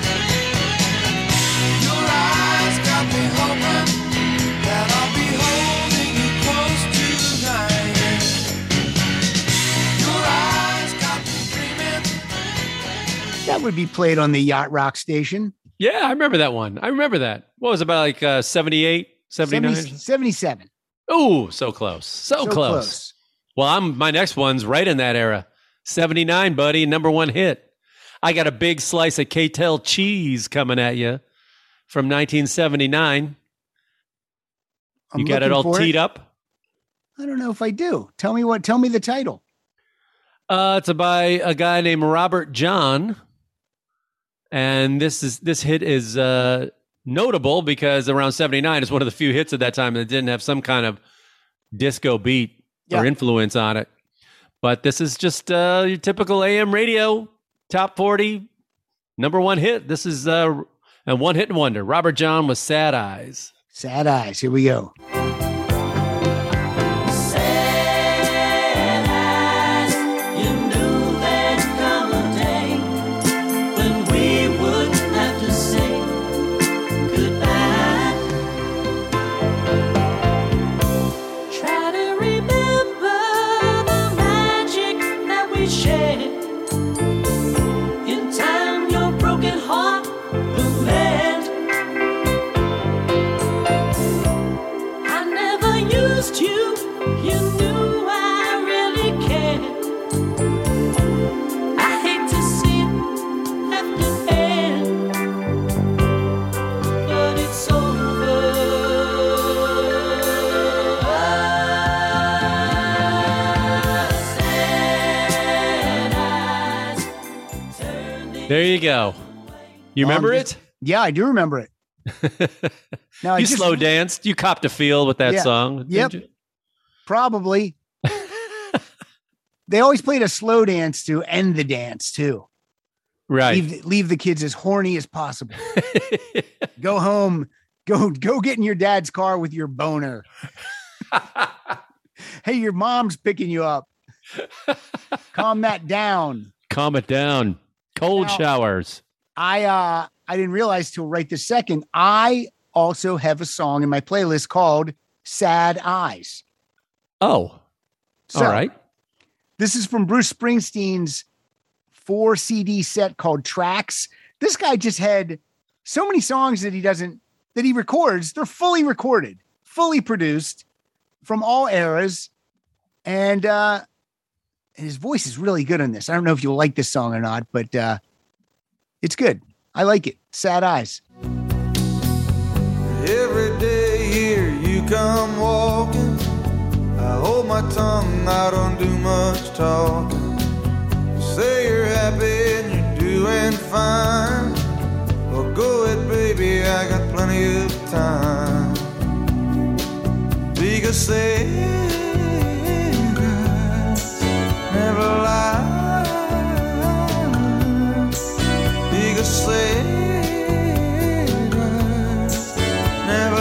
S8: Your eyes got me hoping that I'll be holding you close tonight. Your eyes got me dreaming.
S2: That would be played on the Yacht Rock station.
S3: Yeah, I remember that one. I remember that. What was it, about like uh, seventy-eight, seventy-nine?
S2: seventy, seventy-seven.
S3: Oh, so close. So,
S2: So
S3: close.
S2: close.
S3: Well, I'm my next one's right in that era. seventy-nine, buddy, number one hit. I got a big slice of K-Tel cheese coming at you from nineteen seventy-nine.
S2: I'm
S3: You got it
S2: looking
S3: all
S2: for
S3: teed up?
S2: I don't know if I do. Tell me what tell me the title.
S3: Uh, it's by a guy named Robert John. And this is this hit is uh, notable because around seventy-nine is one of the few hits at that time that didn't have some kind of disco beat
S2: Yeah.
S3: or influence on it. But this is just uh, your typical A M radio top forty number one hit. This is uh, a one hit wonder. Robert John with Sad Eyes.
S2: Sad Eyes. Here we go.
S9: Sad eyes, you know
S3: There you go. You remember
S2: Um,
S3: it?
S2: Yeah, I do remember it. Now I
S3: You
S2: just-
S3: slow danced. You copped a feel with that
S2: Yeah.
S3: song. didn't
S2: Yep.
S3: you?
S2: Probably. They always played a slow dance to end the dance too.
S3: Right.
S2: Leave, leave the kids as horny as possible. Go home. Go go get in your dad's car with your boner. Hey, your mom's picking you up. Calm that down.
S3: Calm it down. Cold
S2: Now-
S3: showers.
S2: I uh I didn't realize till right this second. I also have a song in my playlist called Sad Eyes.
S3: Oh,
S2: So,
S3: all right.
S2: This is from Bruce Springsteen's four C D set called Tracks. This guy just had so many songs that he doesn't, that he records. They're fully recorded, fully produced from all eras. And, uh, and his voice is really good on this. I don't know if you'll like this song or not, but, uh, it's good. I like it. Sad Eyes.
S9: Every day here you come walking. I hold my tongue, I don't do much talking. Say you're happy and you're doing fine. Well, go ahead, baby, I got plenty of time. Because sad eyes never lie. Because sad eyes never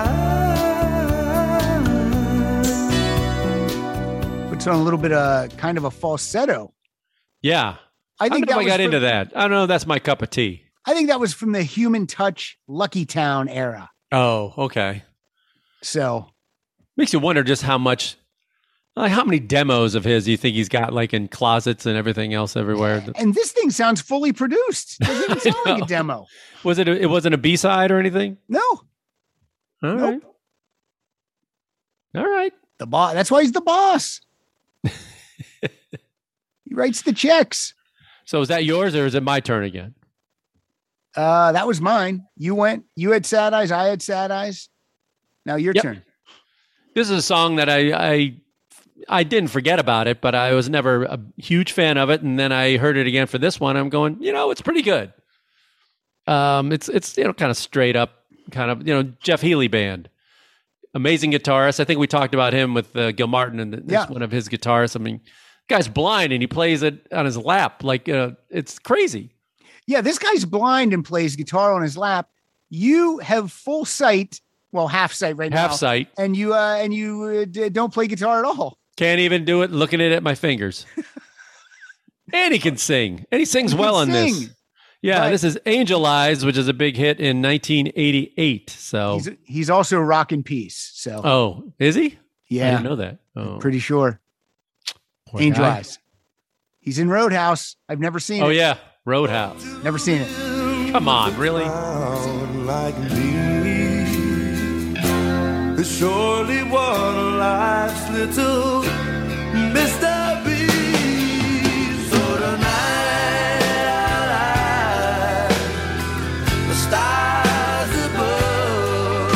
S9: lie.
S2: Puts on a little bit of kind of a falsetto.
S3: Yeah.
S2: I
S3: I
S2: think
S3: think I
S2: that was
S3: got
S2: from-
S3: into that. I don't know. That's my cup of tea.
S2: I think that was from the Human Touch Lucky Town era.
S3: Oh, okay.
S2: So
S3: Makes you wonder just how much, like how many demos of his do you think he's got, like in closets and everything else everywhere?
S2: and this thing sounds fully produced. It doesn't even sound like
S3: know.
S2: a demo.
S3: Was it? A, it wasn't a B side or anything.
S2: No,
S3: All right.
S2: Nope.
S3: All right.
S2: the boss. That's why he's the boss. He writes the checks.
S3: So is that yours or is it my turn again?
S2: Uh, that was mine. You went. You had Sad Eyes. I had Sad Eyes. Now your
S3: Yep.
S2: turn.
S3: This is a song that I, I I didn't forget about it, but I was never a huge fan of it. And then I heard it again for this one. I'm going, you know, it's pretty good. Um, it's it's you know kind of straight up, kind of you know Jeff Healey band, amazing guitarist. I think we talked about him with uh, Gil Martin, and it's
S2: Yeah.
S3: one of his guitarists. I mean, guy's blind and he plays it on his lap, like uh, it's crazy.
S2: Yeah, this guy's blind and plays guitar on his lap. You have full sight. Well, half sight right now.
S3: Half sight,
S2: And you uh, and you uh, d- don't play guitar at all.
S3: can't even do it. Looking at it at my fingers, and he can sing, and he sings
S2: He
S3: well
S2: can
S3: on this.
S2: sing.
S3: Yeah,
S2: But-
S3: this is Angel Eyes, which is a big hit in nineteen eighty-eight. So,
S2: He's he's also Rock in Peace. So
S3: oh, is he? I
S2: yeah,
S3: didn't know that. Oh,
S2: pretty sure.
S3: poor
S2: Angel
S3: guy.
S2: Eyes. He's in Roadhouse. I've never seen
S3: Oh
S2: it.
S3: yeah, Roadhouse.
S2: Never seen it.
S3: Come on, really?
S9: Proud like me. It's surely one of life's little mysteries. So tonight I'll light the stars above.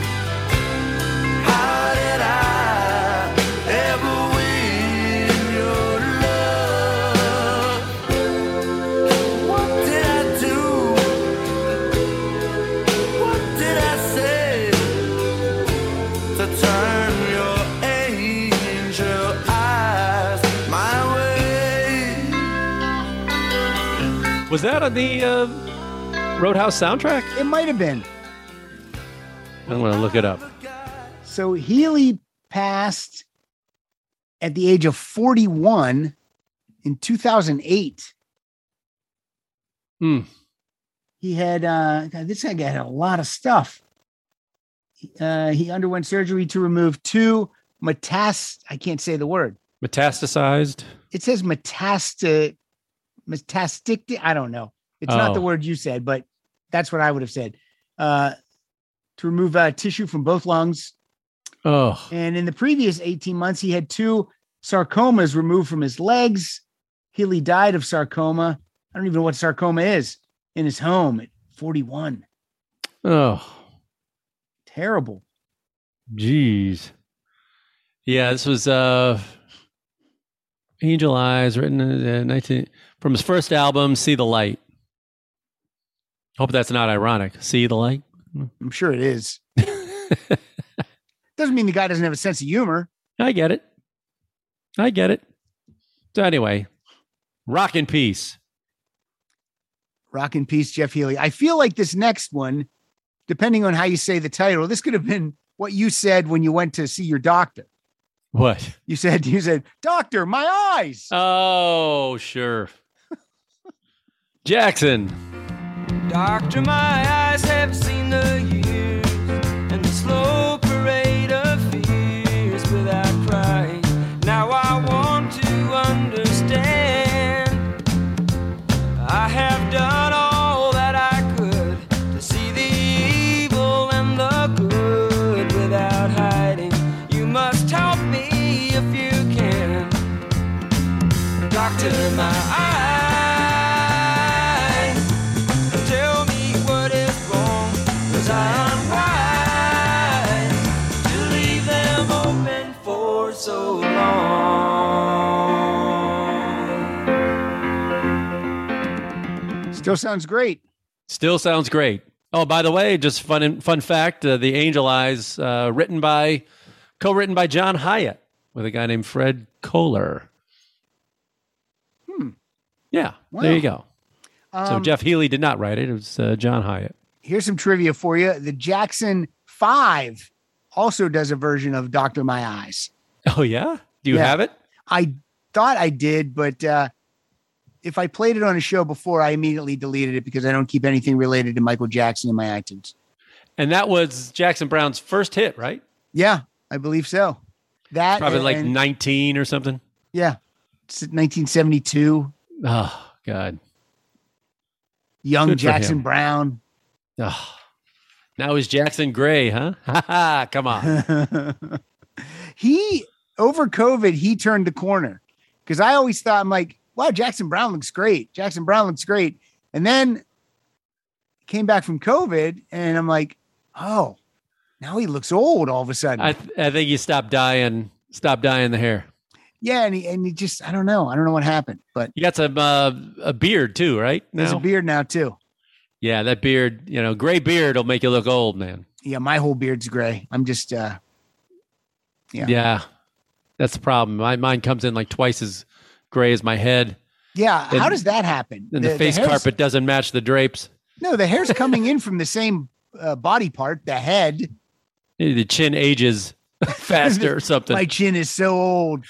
S9: How did I ever win your love? What did I do? What did I say to turn your angel eyes my way?
S3: Was that on the uh, Roadhouse soundtrack?
S2: It might have been.
S3: I'm going to look it up.
S2: So Healy passed at the age of forty-one in two thousand eight.
S3: Hmm.
S2: He had uh God, this guy had a lot of stuff. Uh, he underwent surgery to remove two metast. I can't say the word.
S3: Metastasized.
S2: It says metasta metastic. I don't know. It's not
S3: Oh.
S2: the word you said, but that's what I would have said. Uh, to remove uh, tissue from both lungs.
S3: Oh,
S2: And in the previous eighteen months, he had two sarcomas removed from his legs. Healy died of sarcoma. I don't even know what sarcoma is in his home at forty-one.
S3: oh,
S2: Terrible.
S3: geez. Yeah, this was uh, Angel Eyes, written in uh, nineteen from his first album, See the Light. Hope that's not ironic. See the light?
S2: I'm sure it is. Doesn't mean the guy doesn't have a sense of humor.
S3: I get it. I get it. So anyway, rock in peace.
S2: Rock in peace, Jeff Healey. I feel like this next one, depending on how you say the title, this could have been what you said when you went to see your doctor.
S3: What?
S2: You said, you said, doctor, my eyes.
S3: Oh, sure. Jackson.
S8: Doctor, my eyes have seen the years and the slow parade of fears without crying. Now I want to understand. I have done all that I could to see the evil and the good without hiding. You must help me if you can. Doctor, my eyes, tell me what is wrong, 'cause I'm wise to leave them open for so long.
S2: Still sounds great.
S3: Still sounds great. Oh, by the way, just fun fun fact: uh, the Angel Eyes, uh, written by, co-written by John Hyatt with a guy named Fred Kohler.
S2: Hmm.
S3: Yeah,
S2: Wow.
S3: there you go. so
S2: Um,
S3: Jeff Healey did not write it; it was uh, John Hyatt.
S2: Here's some trivia for you. The Jackson Five also does a version of Doctor My Eyes.
S3: Oh yeah, do you
S2: Yeah.
S3: have it?
S2: I thought I did, but uh, if I played it on a show before, I immediately deleted it because I don't keep anything related to Michael Jackson in my iTunes.
S3: And that was Jackson Brown's first hit, right?
S2: Yeah, I believe so. That
S3: Probably
S2: and-
S3: like nineteen or something.
S2: yeah, it's nineteen seventy-two.
S3: Oh God.
S2: Young
S3: Good for
S2: Jackson
S3: him.
S2: Brown.
S3: Oh. Now he's Jackson Gray, huh? Ha ha! Come on.
S2: He over COVID, he turned the corner because I always thought I'm like, wow, Jackson Brown looks great. Jackson Brown looks great. And then came back from COVID and I'm like, oh, now he looks old all of a sudden.
S3: I th- I think he stopped dyeing, stopped dyeing the hair.
S2: yeah. And he, and he just, I don't know. I don't know what happened, but
S3: You got some uh, a beard too, right?
S2: there's
S3: Now?
S2: a beard now too.
S3: Yeah, that beard, you know, gray beard will make you look old, man.
S2: Yeah. My whole beard's gray. I'm just, uh, Yeah.
S3: Yeah, that's the problem. My mine comes in like twice as gray as my head,
S2: yeah. How
S3: And-
S2: does that happen?
S3: and the, face
S2: hair's-
S3: carpet doesn't match the drapes.
S2: No, the hair's coming in from the same uh, body part, the head.
S3: Maybe the chin ages faster or something.
S2: My chin is so old.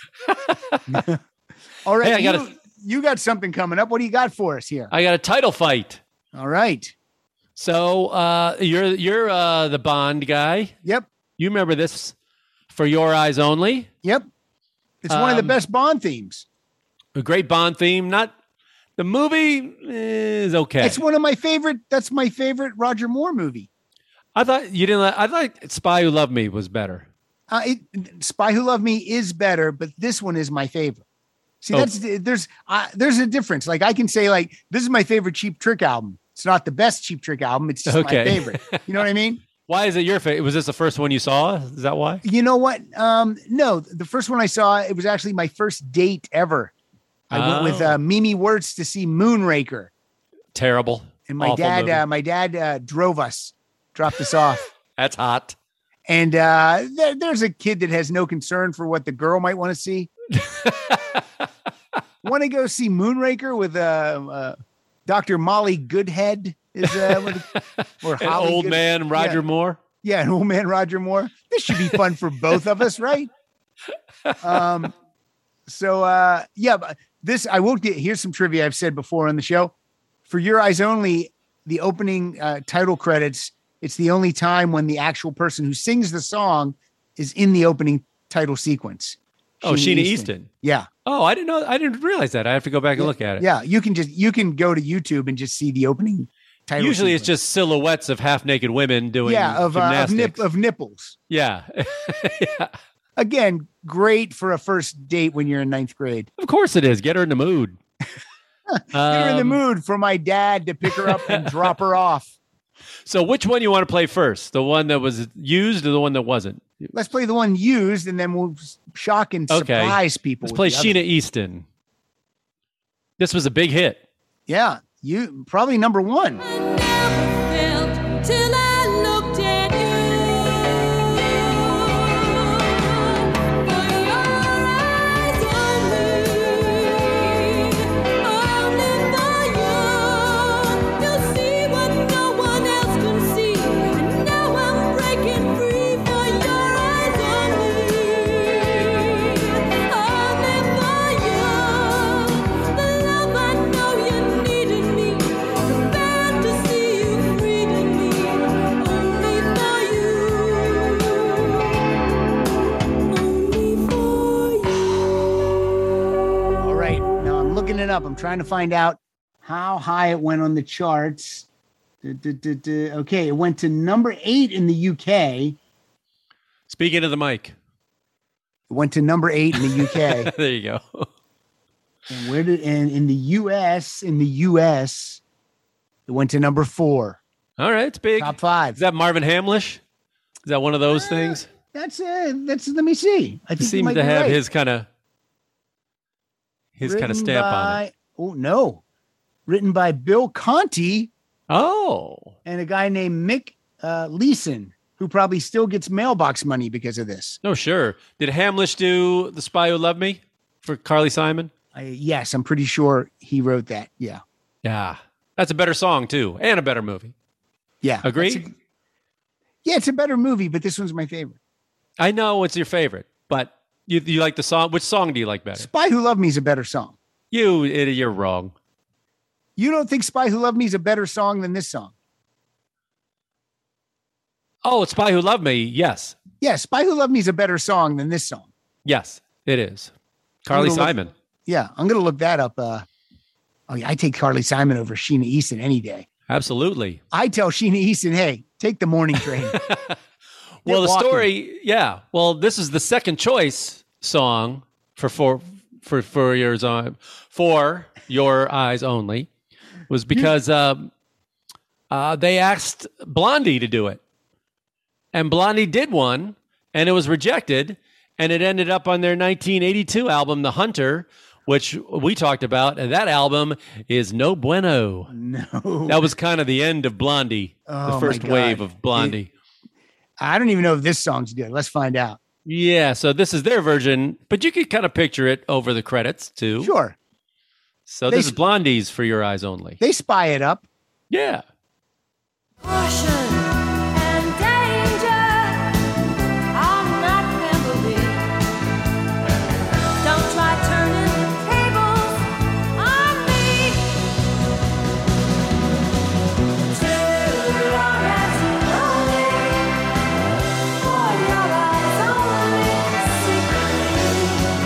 S2: All right.
S3: Hey, I
S2: you,
S3: gotta-
S2: you got something coming up. What do you got for us here?
S3: I got a title fight.
S2: All right.
S3: So uh, you're you're uh, the Bond guy.
S2: Yep.
S3: You remember this for Your Eyes Only?
S2: Yep. It's one of the
S3: Um,
S2: best Bond themes.
S3: A great Bond theme. Not the movie is okay.
S2: It's one of my favorite. That's my favorite Roger Moore movie.
S3: I thought you didn't. Like, I thought Spy Who Loved Me was better.
S2: Uh, it, Spy Who Loved Me is better, but this one is my favorite. See,
S3: Oh.
S2: that's there's uh, there's a difference. Like I can say, like this is my favorite Cheap Trick album. It's not the best Cheap Trick album. It's just
S3: Okay.
S2: my favorite. You know what I mean?
S3: Why is it your favorite? Was this the first one you saw? Is that why?
S2: You know what? Um, no, the first one I saw, it was actually my first date ever. I went with
S3: Oh.
S2: uh, Mimi Wirtz to see Moonraker,
S3: Terrible.
S2: and my
S3: Awful
S2: dad,
S3: movie.
S2: uh, my dad uh, drove us, dropped us off.
S3: That's hot.
S2: And uh, there, there's a kid that has no concern for what the girl might want to see. Want to go see Moonraker with uh, uh, Doctor Molly Goodhead? Is uh, what- or
S3: An
S2: Holly
S3: old
S2: Good-
S3: man Roger
S2: yeah.
S3: Moore.
S2: Yeah, an old man Roger Moore. This should be fun for both of us, right? Um, so uh, yeah, but this I will get. Here's some trivia I've said before on the show. For Your Eyes Only, the opening uh, title credits. It's the only time when the actual person who sings the song is in the opening title sequence.
S3: Oh, Sheena Easton.
S2: Yeah,
S3: Oh, I didn't know. I didn't realize that. I have to go back and look at it.
S2: yeah. You can just you can go to YouTube and just see the opening title.
S3: Usually, it's
S2: sequence.
S3: just silhouettes of half naked women doing
S2: yeah of uh, of,
S3: gymnastics.
S2: nip, of nipples.
S3: yeah. yeah.
S2: Again, great for a first date when you're in ninth grade.
S3: Of course it is. Get her in the mood.
S2: Get her in the
S3: Um,
S2: mood for my dad to pick her up and drop her off.
S3: So, which one you want to play first? The one that was used, or the one that wasn't?
S2: Let's play the one used, and then we'll shock and
S3: Okay.
S2: surprise people.
S3: Let's
S2: with
S3: play
S2: the other.
S3: Sheena Easton. This was a big hit.
S2: Yeah, you probably number one.
S6: Never
S2: up. I'm trying to find out how high it went on the charts. Du- du- du- du- Okay, it went to number eight in the U K.
S3: Speaking of the mic.
S2: It went to number eight in the U K.
S3: There you go.
S2: And where did and in the U S, in the U S, it went to number four.
S3: All right, it's big.
S2: Top five.
S3: Is that Marvin Hamlish? Is that one of those uh, things?
S2: That's uh that's let me see. I think
S3: seems to have right. his kind of his kind of stamp
S2: by,
S3: on it.
S2: Oh no. Written by Bill Conti.
S3: Oh.
S2: And a guy named Mick uh, Leeson, who probably still gets mailbox money because of this.
S3: No, sure. Did Hamlish do The Spy Who Loved Me for Carly Simon?
S2: I, yes, I'm pretty sure he wrote that. Yeah.
S3: Yeah. That's a better song, too, and a better movie.
S2: Yeah.
S3: Agree?
S2: A, yeah, it's a better movie, but this one's my favorite.
S3: I know it's your favorite, but you you like the song. Which song do you like better?
S2: Spy Who Loved Me is a better song.
S3: You, idiot, you're wrong.
S2: You don't think Spy Who Loved Me is a better song than this song?
S3: Oh, it's Spy Who Loved Me, yes.
S2: Yeah, Spy Who Loved Me is a better song than this song.
S3: Yes, it is. Carly Simon.
S2: Look, yeah, I'm going to look that up. Uh, oh, yeah, I take Carly Simon over Sheena Easton any day.
S3: Absolutely.
S2: I tell Sheena Easton, hey, take the morning train.
S3: Well, the walking. story, yeah. Well, this is the second choice song for for for for yours on for Your Eyes Only, was because um, uh, they asked Blondie to do it, and Blondie did one, and it was rejected, and it ended up on their nineteen eighty-two album, The Hunter, which we talked about, and that album is no bueno.
S2: No,
S3: that was kind of the end of Blondie,
S2: oh,
S3: the first wave of Blondie.
S2: It, I don't even know if this song's good. Let's find out.
S3: Yeah, so this is their version, but you could kind of picture it over the credits too.
S2: Sure.
S3: So
S2: they
S3: this is Blondie's For Your Eyes Only.
S2: They spy it up.
S3: Yeah.
S10: Caution and danger. I'm not Pemberley. Don't try turning the tables on me. Till your eyes only. For your eyes only. Secretly.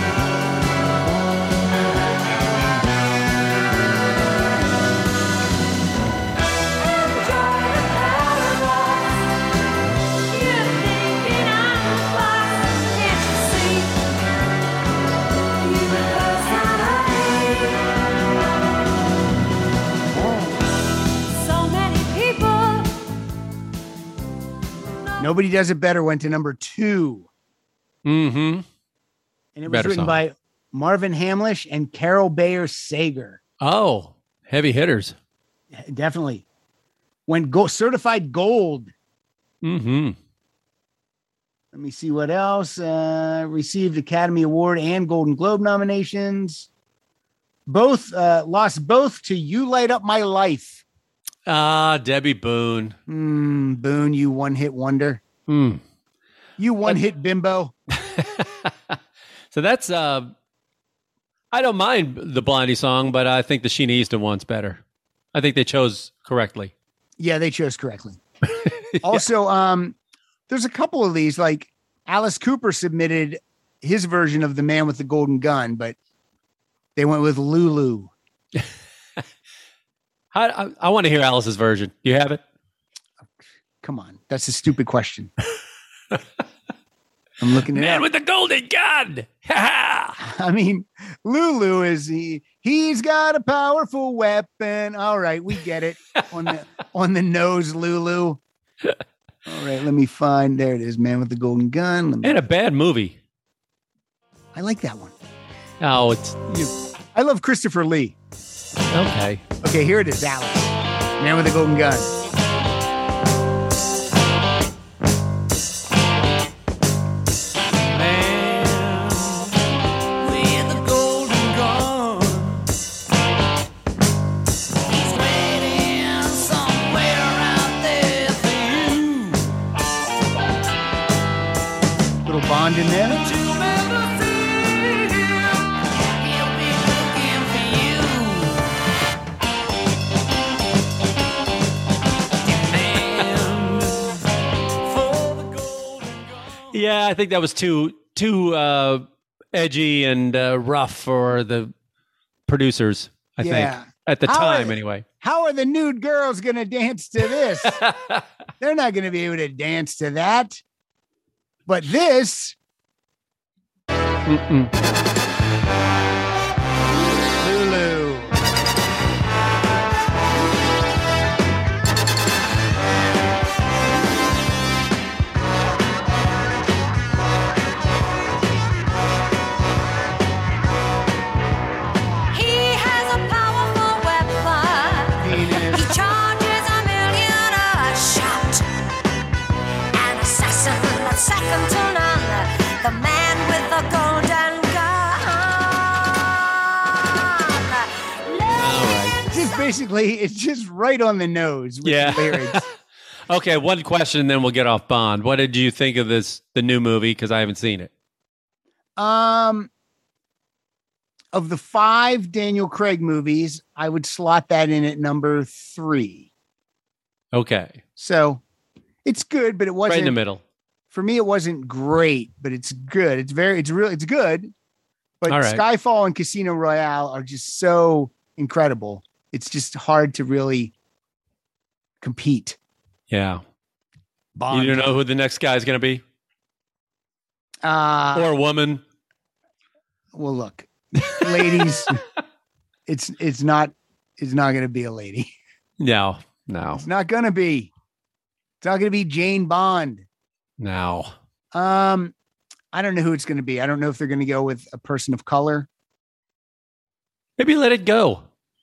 S2: Nobody Does It Better went to number two.
S3: Mm-hmm.
S2: And it was
S3: Better
S2: written
S3: song.
S2: by Marvin Hamlish and Carol Bayer Sager.
S3: Oh, heavy hitters.
S2: Definitely. Went go- certified gold.
S3: Mm-hmm.
S2: Let me see what else. Uh, received Academy Award and Golden Globe nominations. Both uh, lost both to You Light Up My Life.
S3: Ah, Debbie Boone.
S2: Mm, Boone, you one-hit wonder.
S3: Mm.
S2: You one-hit bimbo.
S3: So that's, uh, I don't mind the Blondie song, but I think the Sheena Easton one's better. I think they chose correctly.
S2: Yeah, they chose correctly. Also, um, there's a couple of these, like Alice Cooper submitted his version of The Man with the Golden Gun, but they went with Lulu.
S3: I, I, I want to hear Alice's version. Do you have it?
S2: Come on. That's a stupid question. I'm looking at it.
S3: Man
S2: up.
S3: with the golden gun.
S2: I mean, Lulu is he he's got a powerful weapon. All right, we get it. On the on the nose, Lulu. All right, let me find there it is, Man with the Golden Gun. Let me,
S3: And a bad movie.
S2: I like that one.
S3: Oh, it's you.
S2: I love Christopher Lee.
S3: Okay.
S2: Okay, here it is, Alice. Man with the Golden Gun. Little Bond in there.
S3: Yeah, I think that was too too uh, edgy and uh, rough for the producers. I
S2: Yeah.
S3: think at the
S2: How
S3: time
S2: are-
S3: anyway.
S2: How are the nude girls going to dance to this? They're not going to be able to dance to that. But this,
S3: Mm-mm.
S2: Lulu.
S10: He has a powerful weapon. He
S2: Penis.
S10: charges a million a shot. An assassin that's second to none. The man with the golden gun.
S3: All right.
S2: Just basically, it's just right on the nose with
S3: Yeah.
S2: the lyrics.
S3: Okay, one question, and then we'll get off Bond. What did you think of this, the new movie? Because I haven't seen it.
S2: Um, of the five Daniel Craig movies, I would slot that in at number three.
S3: Okay,
S2: So it's good, but it
S3: right in the
S2: wasn't
S3: middle.
S2: for me. It wasn't great, but it's good. It's very, it's real, it's good. But
S3: All right.
S2: Skyfall and Casino Royale are just so incredible. It's just hard to really compete.
S3: Yeah.
S2: Bond.
S3: You don't know who the next guy is going to be,
S2: Uh,
S3: or a woman.
S2: well, look, ladies, it's it's not it's not going to be a lady.
S3: No, no,
S2: It's not going to be. It's not going to be Jane Bond.
S3: no.
S2: Um, I don't know who it's going to be. I don't know if they're going to go with a person of color.
S3: Maybe let it go.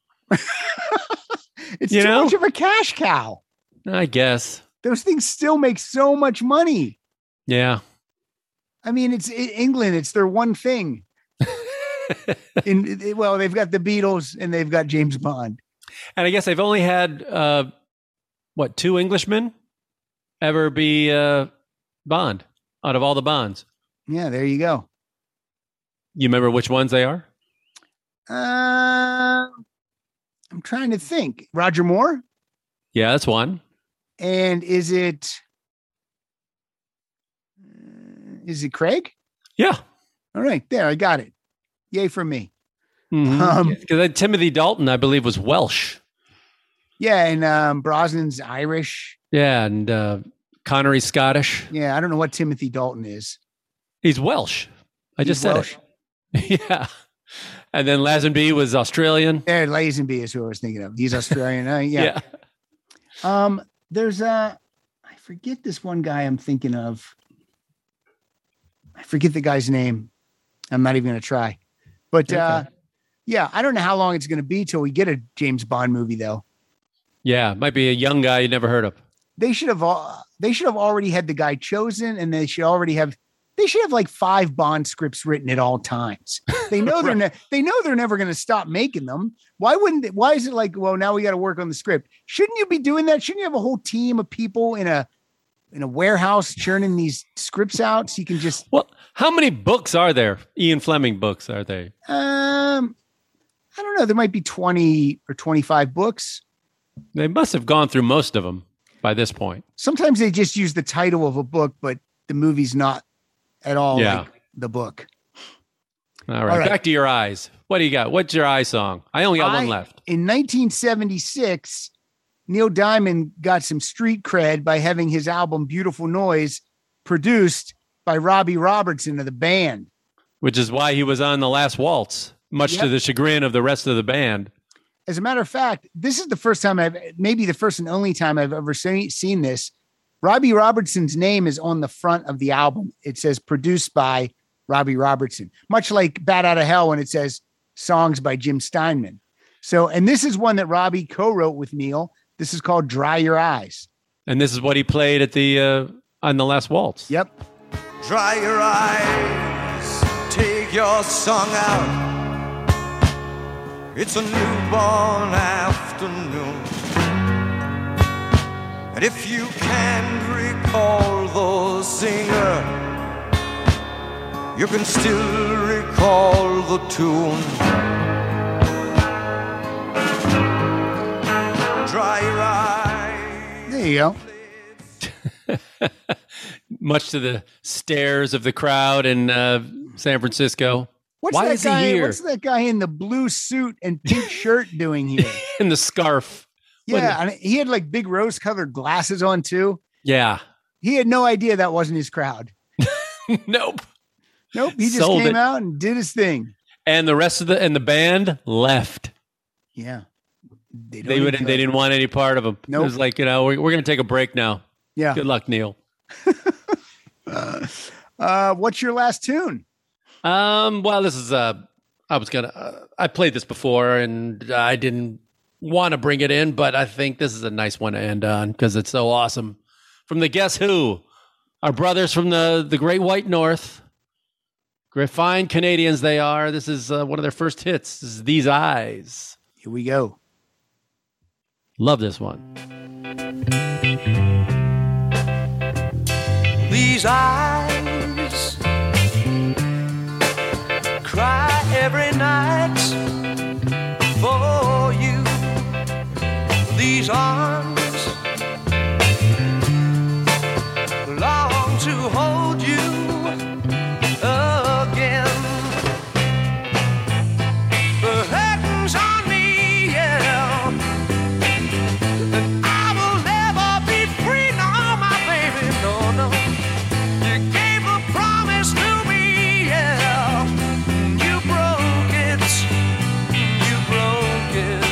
S2: It's
S3: You
S2: too
S3: know?
S2: much of a cash cow.
S3: I guess.
S2: Those things still make so much money.
S3: Yeah.
S2: I mean, it's in England. It's their one thing. In it- well, they've got the Beatles and they've got James Bond.
S3: And I guess they've only had uh, what two Englishmen ever be uh, Bond out of all the Bonds.
S2: Yeah, there you go.
S3: You remember which ones they are?
S2: Uh, I'm trying to think. Roger Moore,
S3: Yeah, that's one.
S2: and is it uh, is it Craig?
S3: Yeah.
S2: All right, there, I got it. Yay for me.
S3: Mhm.
S2: Um,
S3: Because then Timothy Dalton, I believe, was Welsh.
S2: Yeah, and um, Brosnan's Irish.
S3: Yeah, and uh, Connery's Scottish.
S2: Yeah, I don't know what Timothy Dalton is.
S3: He's Welsh. I just
S2: He's
S3: said
S2: Welsh.
S3: it. Yeah. And then Lazenby was Australian.
S2: There, Lazenby is who I was thinking of. He's Australian. Uh, yeah.
S3: Yeah.
S2: Um, there's a, I forget this one guy I'm thinking of. I forget the guy's name. I'm not even going to try. But uh,
S3: Okay.
S2: yeah, I don't know how long it's going to be till we get a James Bond movie, though.
S3: Yeah. Might be a young guy you never heard of.
S2: They should have all, they should have already had the guy chosen, and they should already have. They should have like five Bond scripts written at all times. They know they're ne- they know they're never going to stop making them. Why wouldn't? They, why is it like? Well, now we got to work on the script. Shouldn't you be doing that? Shouldn't you have a whole team of people in a in a warehouse churning these scripts out so you can just
S3: Well, how many books are there? Ian Fleming books are they?
S2: um I don't know. There might be twenty or twenty-five books.
S3: They must have gone through most of them by this point.
S2: Sometimes they just use the title of a book, but the movie's not at all
S3: Yeah.
S2: like the book.
S3: All right.
S2: All right.
S3: Back to your eyes. What do you got? What's your eye song? I only got
S2: I-
S3: one left.
S2: In nineteen seventy-six, Neil Diamond got some street cred by having his album Beautiful Noise produced by Robbie Robertson of the band.
S3: Which is why he was on The Last Waltz, much to
S2: Yep.
S3: the chagrin of the rest of the band.
S2: As a matter of fact, this is the first time I've, maybe the first and only time I've ever seen, seen this. Robbie Robertson's name is on the front of the album. It says produced by Robbie Robertson, much like Bat Out of Hell when it says songs by Jim Steinman. So, and this is one that Robbie co-wrote with Neil. This is called Dry Your Eyes.
S3: And this is what he played at the uh, on The Last Waltz.
S2: Yep.
S9: Dry your eyes, take your song out. It's a newborn afternoon. And if you can't recall the singer, you can still recall the tune. Dry your eyes.
S2: There you go.
S3: Much to the stares of the crowd in uh, San Francisco.
S2: What's
S3: Why
S2: that
S3: is he
S2: guy?
S3: here?
S2: What's that guy in the blue suit and pink shirt doing here?
S3: In the scarf.
S2: Yeah, and he had like big rose-colored glasses on too.
S3: Yeah.
S2: He had no idea that wasn't his crowd.
S3: Nope.
S2: Nope. He just
S3: Sold
S2: came
S3: it.
S2: out and did his thing.
S3: And the rest of the and the band left.
S2: Yeah. They, don't
S3: They would
S2: enjoy
S3: they
S2: it.
S3: didn't want any part of him.
S2: Nope.
S3: It was like, you know, we're, we're going to take a break now.
S2: Yeah.
S3: Good luck, Neil.
S2: Uh, what's your last tune?
S3: Um, well, this is uh I was going to uh, I played this before and I didn't want to bring it in, but I think this is a nice one to end on because it's so awesome. From the Guess Who, our brothers from the the Great White North. Great fine Canadians they are. This is uh, one of their first hits. This is These Eyes.
S2: Here we go.
S3: Love this one.
S4: These eyes cry every night for you. These arms long to hold you again. The curtains on me, yeah, and I will never be free, no, my baby, no, no. You gave a promise to me, yeah, you broke it, you broke it,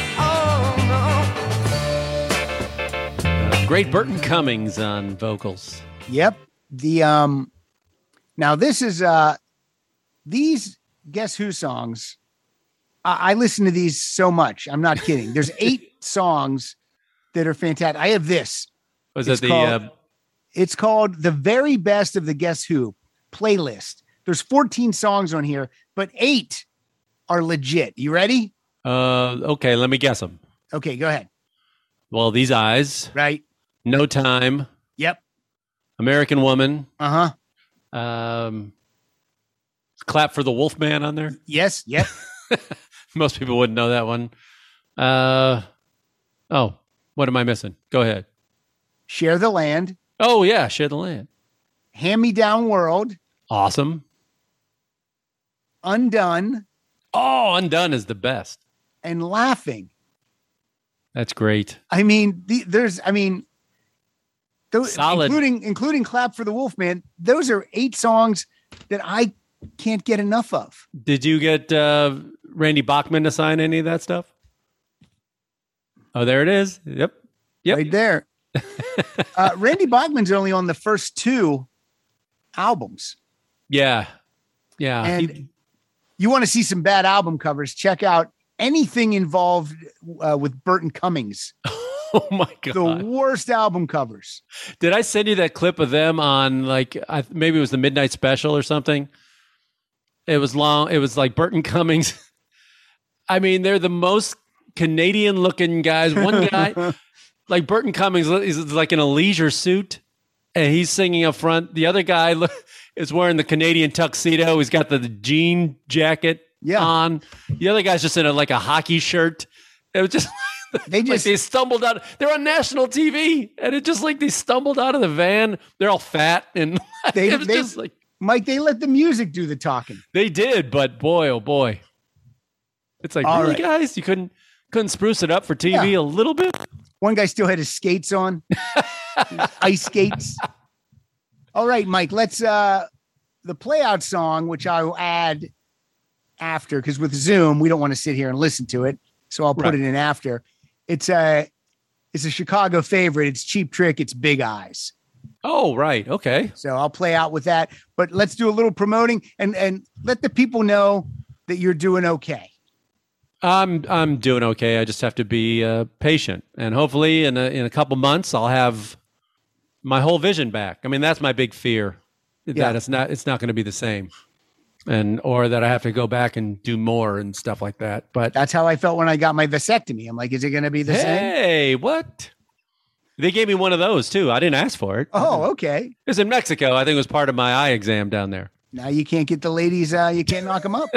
S4: oh no.
S3: Uh, great Burton Cummings on vocals.
S2: Yep. The um now this is uh these Guess Who songs. I, I listen to these so much. I'm not kidding. There's eight songs that are fantastic. I have this.
S3: Was
S2: It's
S3: it the
S2: called-
S3: uh,
S2: It's called The Very Best of the Guess Who playlist. There's fourteen songs on here, but eight are legit. You ready?
S3: uh okay, let me guess them.
S2: Okay, go ahead.
S3: Well, These Eyes,
S2: Right.
S3: No Time,
S2: Yep.
S3: American Woman,
S2: Uh-huh.
S3: um Clap for the Wolfman on there.
S2: Yes. Yep.
S3: Most people wouldn't know that one. Uh oh, what am I missing? Go ahead.
S2: Share the Land.
S3: Oh yeah, Share the Land.
S2: Hand Me Down World.
S3: Awesome.
S2: Undone.
S3: Oh, Undone is the best.
S2: And Laughing.
S3: That's great.
S2: I mean, the, there's, I mean, those,
S3: Solid.
S2: including including Clap for the Wolfman. Those are eight songs that I can't get enough of.
S3: Did you get uh, Randy Bachman to sign any of that stuff? Oh, there it is. Yep. Yep.
S2: Right there. uh, Randy Bachman's only on the first two albums.
S3: Yeah. Yeah.
S2: And
S3: He-
S2: you want to see some bad album covers? Check out anything involved uh, with Burton Cummings.
S3: oh my God.
S2: The worst album covers.
S3: Did I send you that clip of them on like I, maybe it was the Midnight Special or something? It was long. It was like Burton Cummings. I mean, they're the most Canadian looking guys. One guy, like Burton Cummings, is like in a leisure suit, and he's singing up front. The other guy look, is wearing the Canadian tuxedo. He's got the jean jacket
S2: Yeah.
S3: on. The other guy's just in a, like a hockey shirt. It was just.
S2: They
S3: Like
S2: just
S3: they stumbled out. They're on national T V, and it just like they stumbled out of the van. They're all fat, and
S2: They-
S3: it was
S2: they-
S3: just like
S2: Mike, they let the music do the talking.
S3: they did. But boy, oh boy, it's like
S2: All
S3: really,
S2: right.
S3: guys, you couldn't couldn't spruce it up for T V
S2: Yeah.
S3: a little bit.
S2: One guy still had his skates on, his ice skates. All right, Mike, let's uh the play out song, which I'll add after, because with Zoom, we don't want to sit here and listen to it. So I'll put
S3: Right.
S2: it in after. It's a it's a Chicago favorite. It's Cheap Trick, it's Big Eyes.
S3: Oh, right, okay.
S2: So I'll play out with that. But let's do a little promoting and and let the people know that you're doing okay.
S3: I'm I'm doing okay. I just have to be uh, patient, and hopefully, in a, in a couple months, I'll have my whole vision back. I mean, that's my big fear that
S2: Yeah.
S3: it's not it's not going to be the same, and or that I have to go back and do more and stuff like that. But
S2: That's how I felt when I got my vasectomy. I'm like, is it going to be the same?
S3: hey, what? They gave me one of those too. I didn't ask for it.
S2: Oh, okay.
S3: It was in Mexico. I think it was part of my eye exam down there.
S2: Now you can't get the ladies. Uh, you can't knock them up.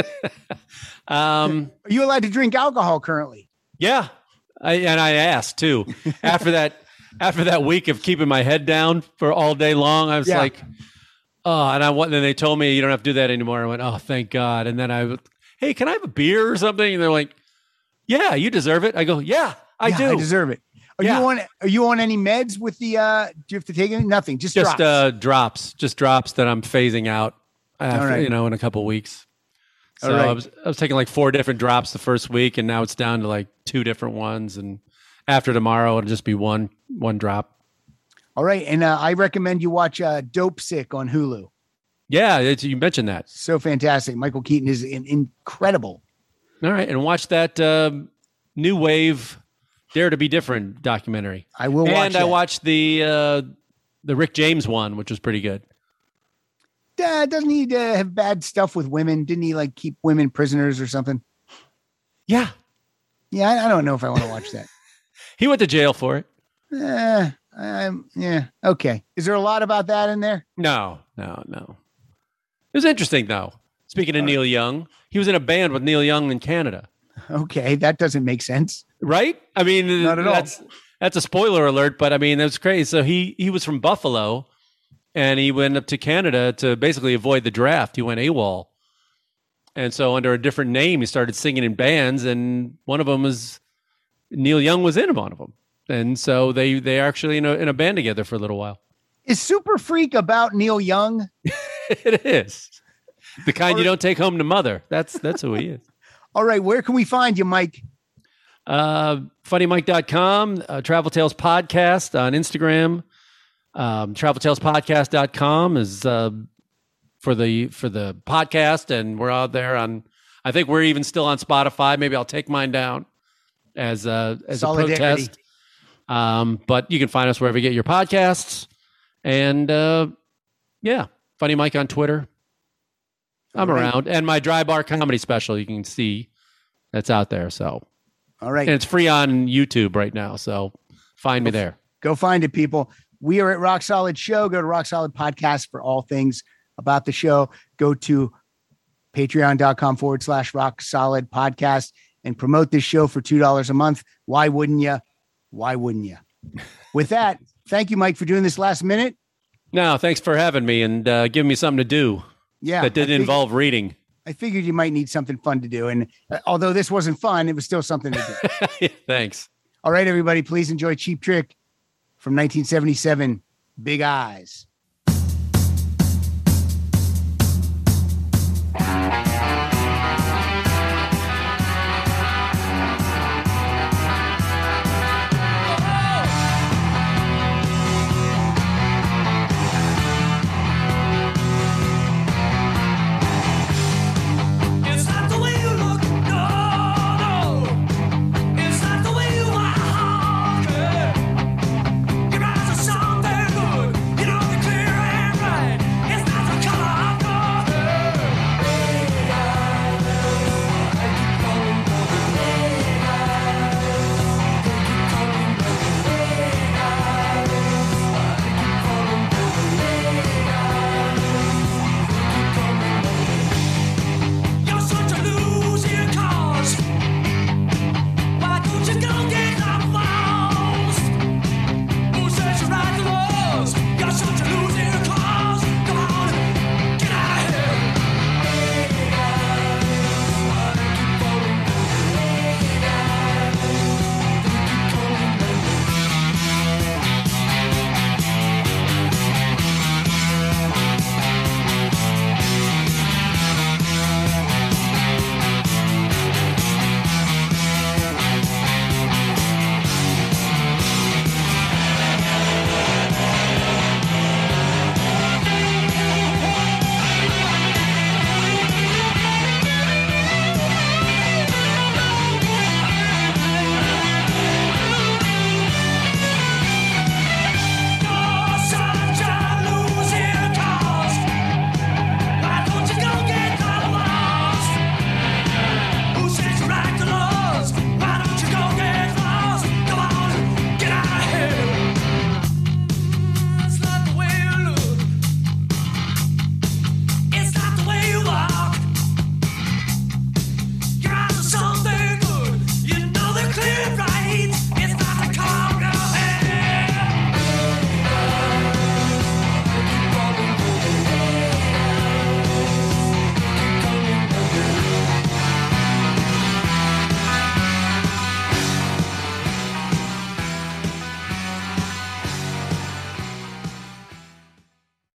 S3: Um,
S2: Are you allowed to drink alcohol currently?
S3: yeah, I, and I asked too. After that, after that week of keeping my head down for all day long, I was
S2: Yeah.
S3: like, Oh, and I went, and then they told me you don't have to do that anymore. I went, oh, thank God. And then I, hey, can I have a beer or something? And they're like, yeah, you deserve it. I go, yeah, I
S2: Yeah,
S3: do.
S2: I deserve it. Are
S3: Yeah.
S2: you on? Are you on any meds with the? uh Do you have to take any? Nothing. Just,
S3: Just
S2: drops.
S3: uh, drops, just drops that I'm phasing out after,
S2: All right.
S3: you know, in a couple of weeks. So
S2: All right.
S3: I was I was taking like four different drops the first week, and now it's down to like two different ones. And after tomorrow, it'll just be one one drop.
S2: All right, and uh, I recommend you watch uh, Dope Sick on Hulu.
S3: Yeah, it's, you mentioned that.
S2: So fantastic. Michael Keaton is in, incredible.
S3: All right, and watch that um, New Wave Dare to Be Different documentary.
S2: I will watch
S3: And I
S2: that.
S3: watched the uh, the Rick James one, which was pretty good.
S2: Uh, doesn't he uh, have bad stuff with women? Didn't he like keep women prisoners or something?
S3: Yeah,
S2: Yeah, I, I don't know if I want to watch that.
S3: he went to jail for it.
S2: Uh, um, yeah, okay. Is there a lot about that in there?
S3: No, no, no. It was interesting though. Speaking of Neil Young, he was in a band with Neil Young in Canada,
S2: Okay, that doesn't make sense.
S3: right? I mean,
S2: Not at all.
S3: that's that's a spoiler alert, but I mean that's crazy. So he he was from Buffalo, and he went up to Canada to basically avoid the draft. He went AWOL, and so under a different name, he started singing in bands, and one of them was Neil Young was in one of them, and so they they are actually in a in a band together for a little while.
S2: Is Super Freak about Neil Young?
S3: It is the kind you don't take home to mother. That's that's who he is.
S2: All right, where can we find you, Mike?
S3: Uh, funny mike dot com, uh, Travel Tales Podcast on Instagram. Um, travel tales podcast dot com is uh, for the for the podcast, and we're out there on. I think we're even still on Spotify. Maybe I'll take mine down as a as a
S2: Solidarity.
S3: protest. Um, but you can find us wherever you get your podcasts, and uh, yeah, Funny Mike on Twitter. I'm
S2: All right.
S3: around, and my Dry Bar comedy special you can see that's out there. So.
S2: All right.
S3: And it's free on YouTube right now. So find me there.
S2: Go find it, people. We are at Rock Solid Show. Go to Rock Solid Podcast for all things about the show. Go to patreon.com forward slash Rock Solid Podcast and promote this show for two dollars a month. Why wouldn't you? Why wouldn't you? With that, thank you, Mike, for doing this last minute.
S3: No, thanks for having me and uh, giving me something to do
S2: Yeah.
S3: that
S2: I
S3: didn't
S2: figured-
S3: involve reading.
S2: I figured you might need something fun to do. And uh, although this wasn't fun, it was still something to do.
S3: Thanks.
S2: All right, everybody, please enjoy Cheap Trick from nineteen seventy-seven, Big Eyes.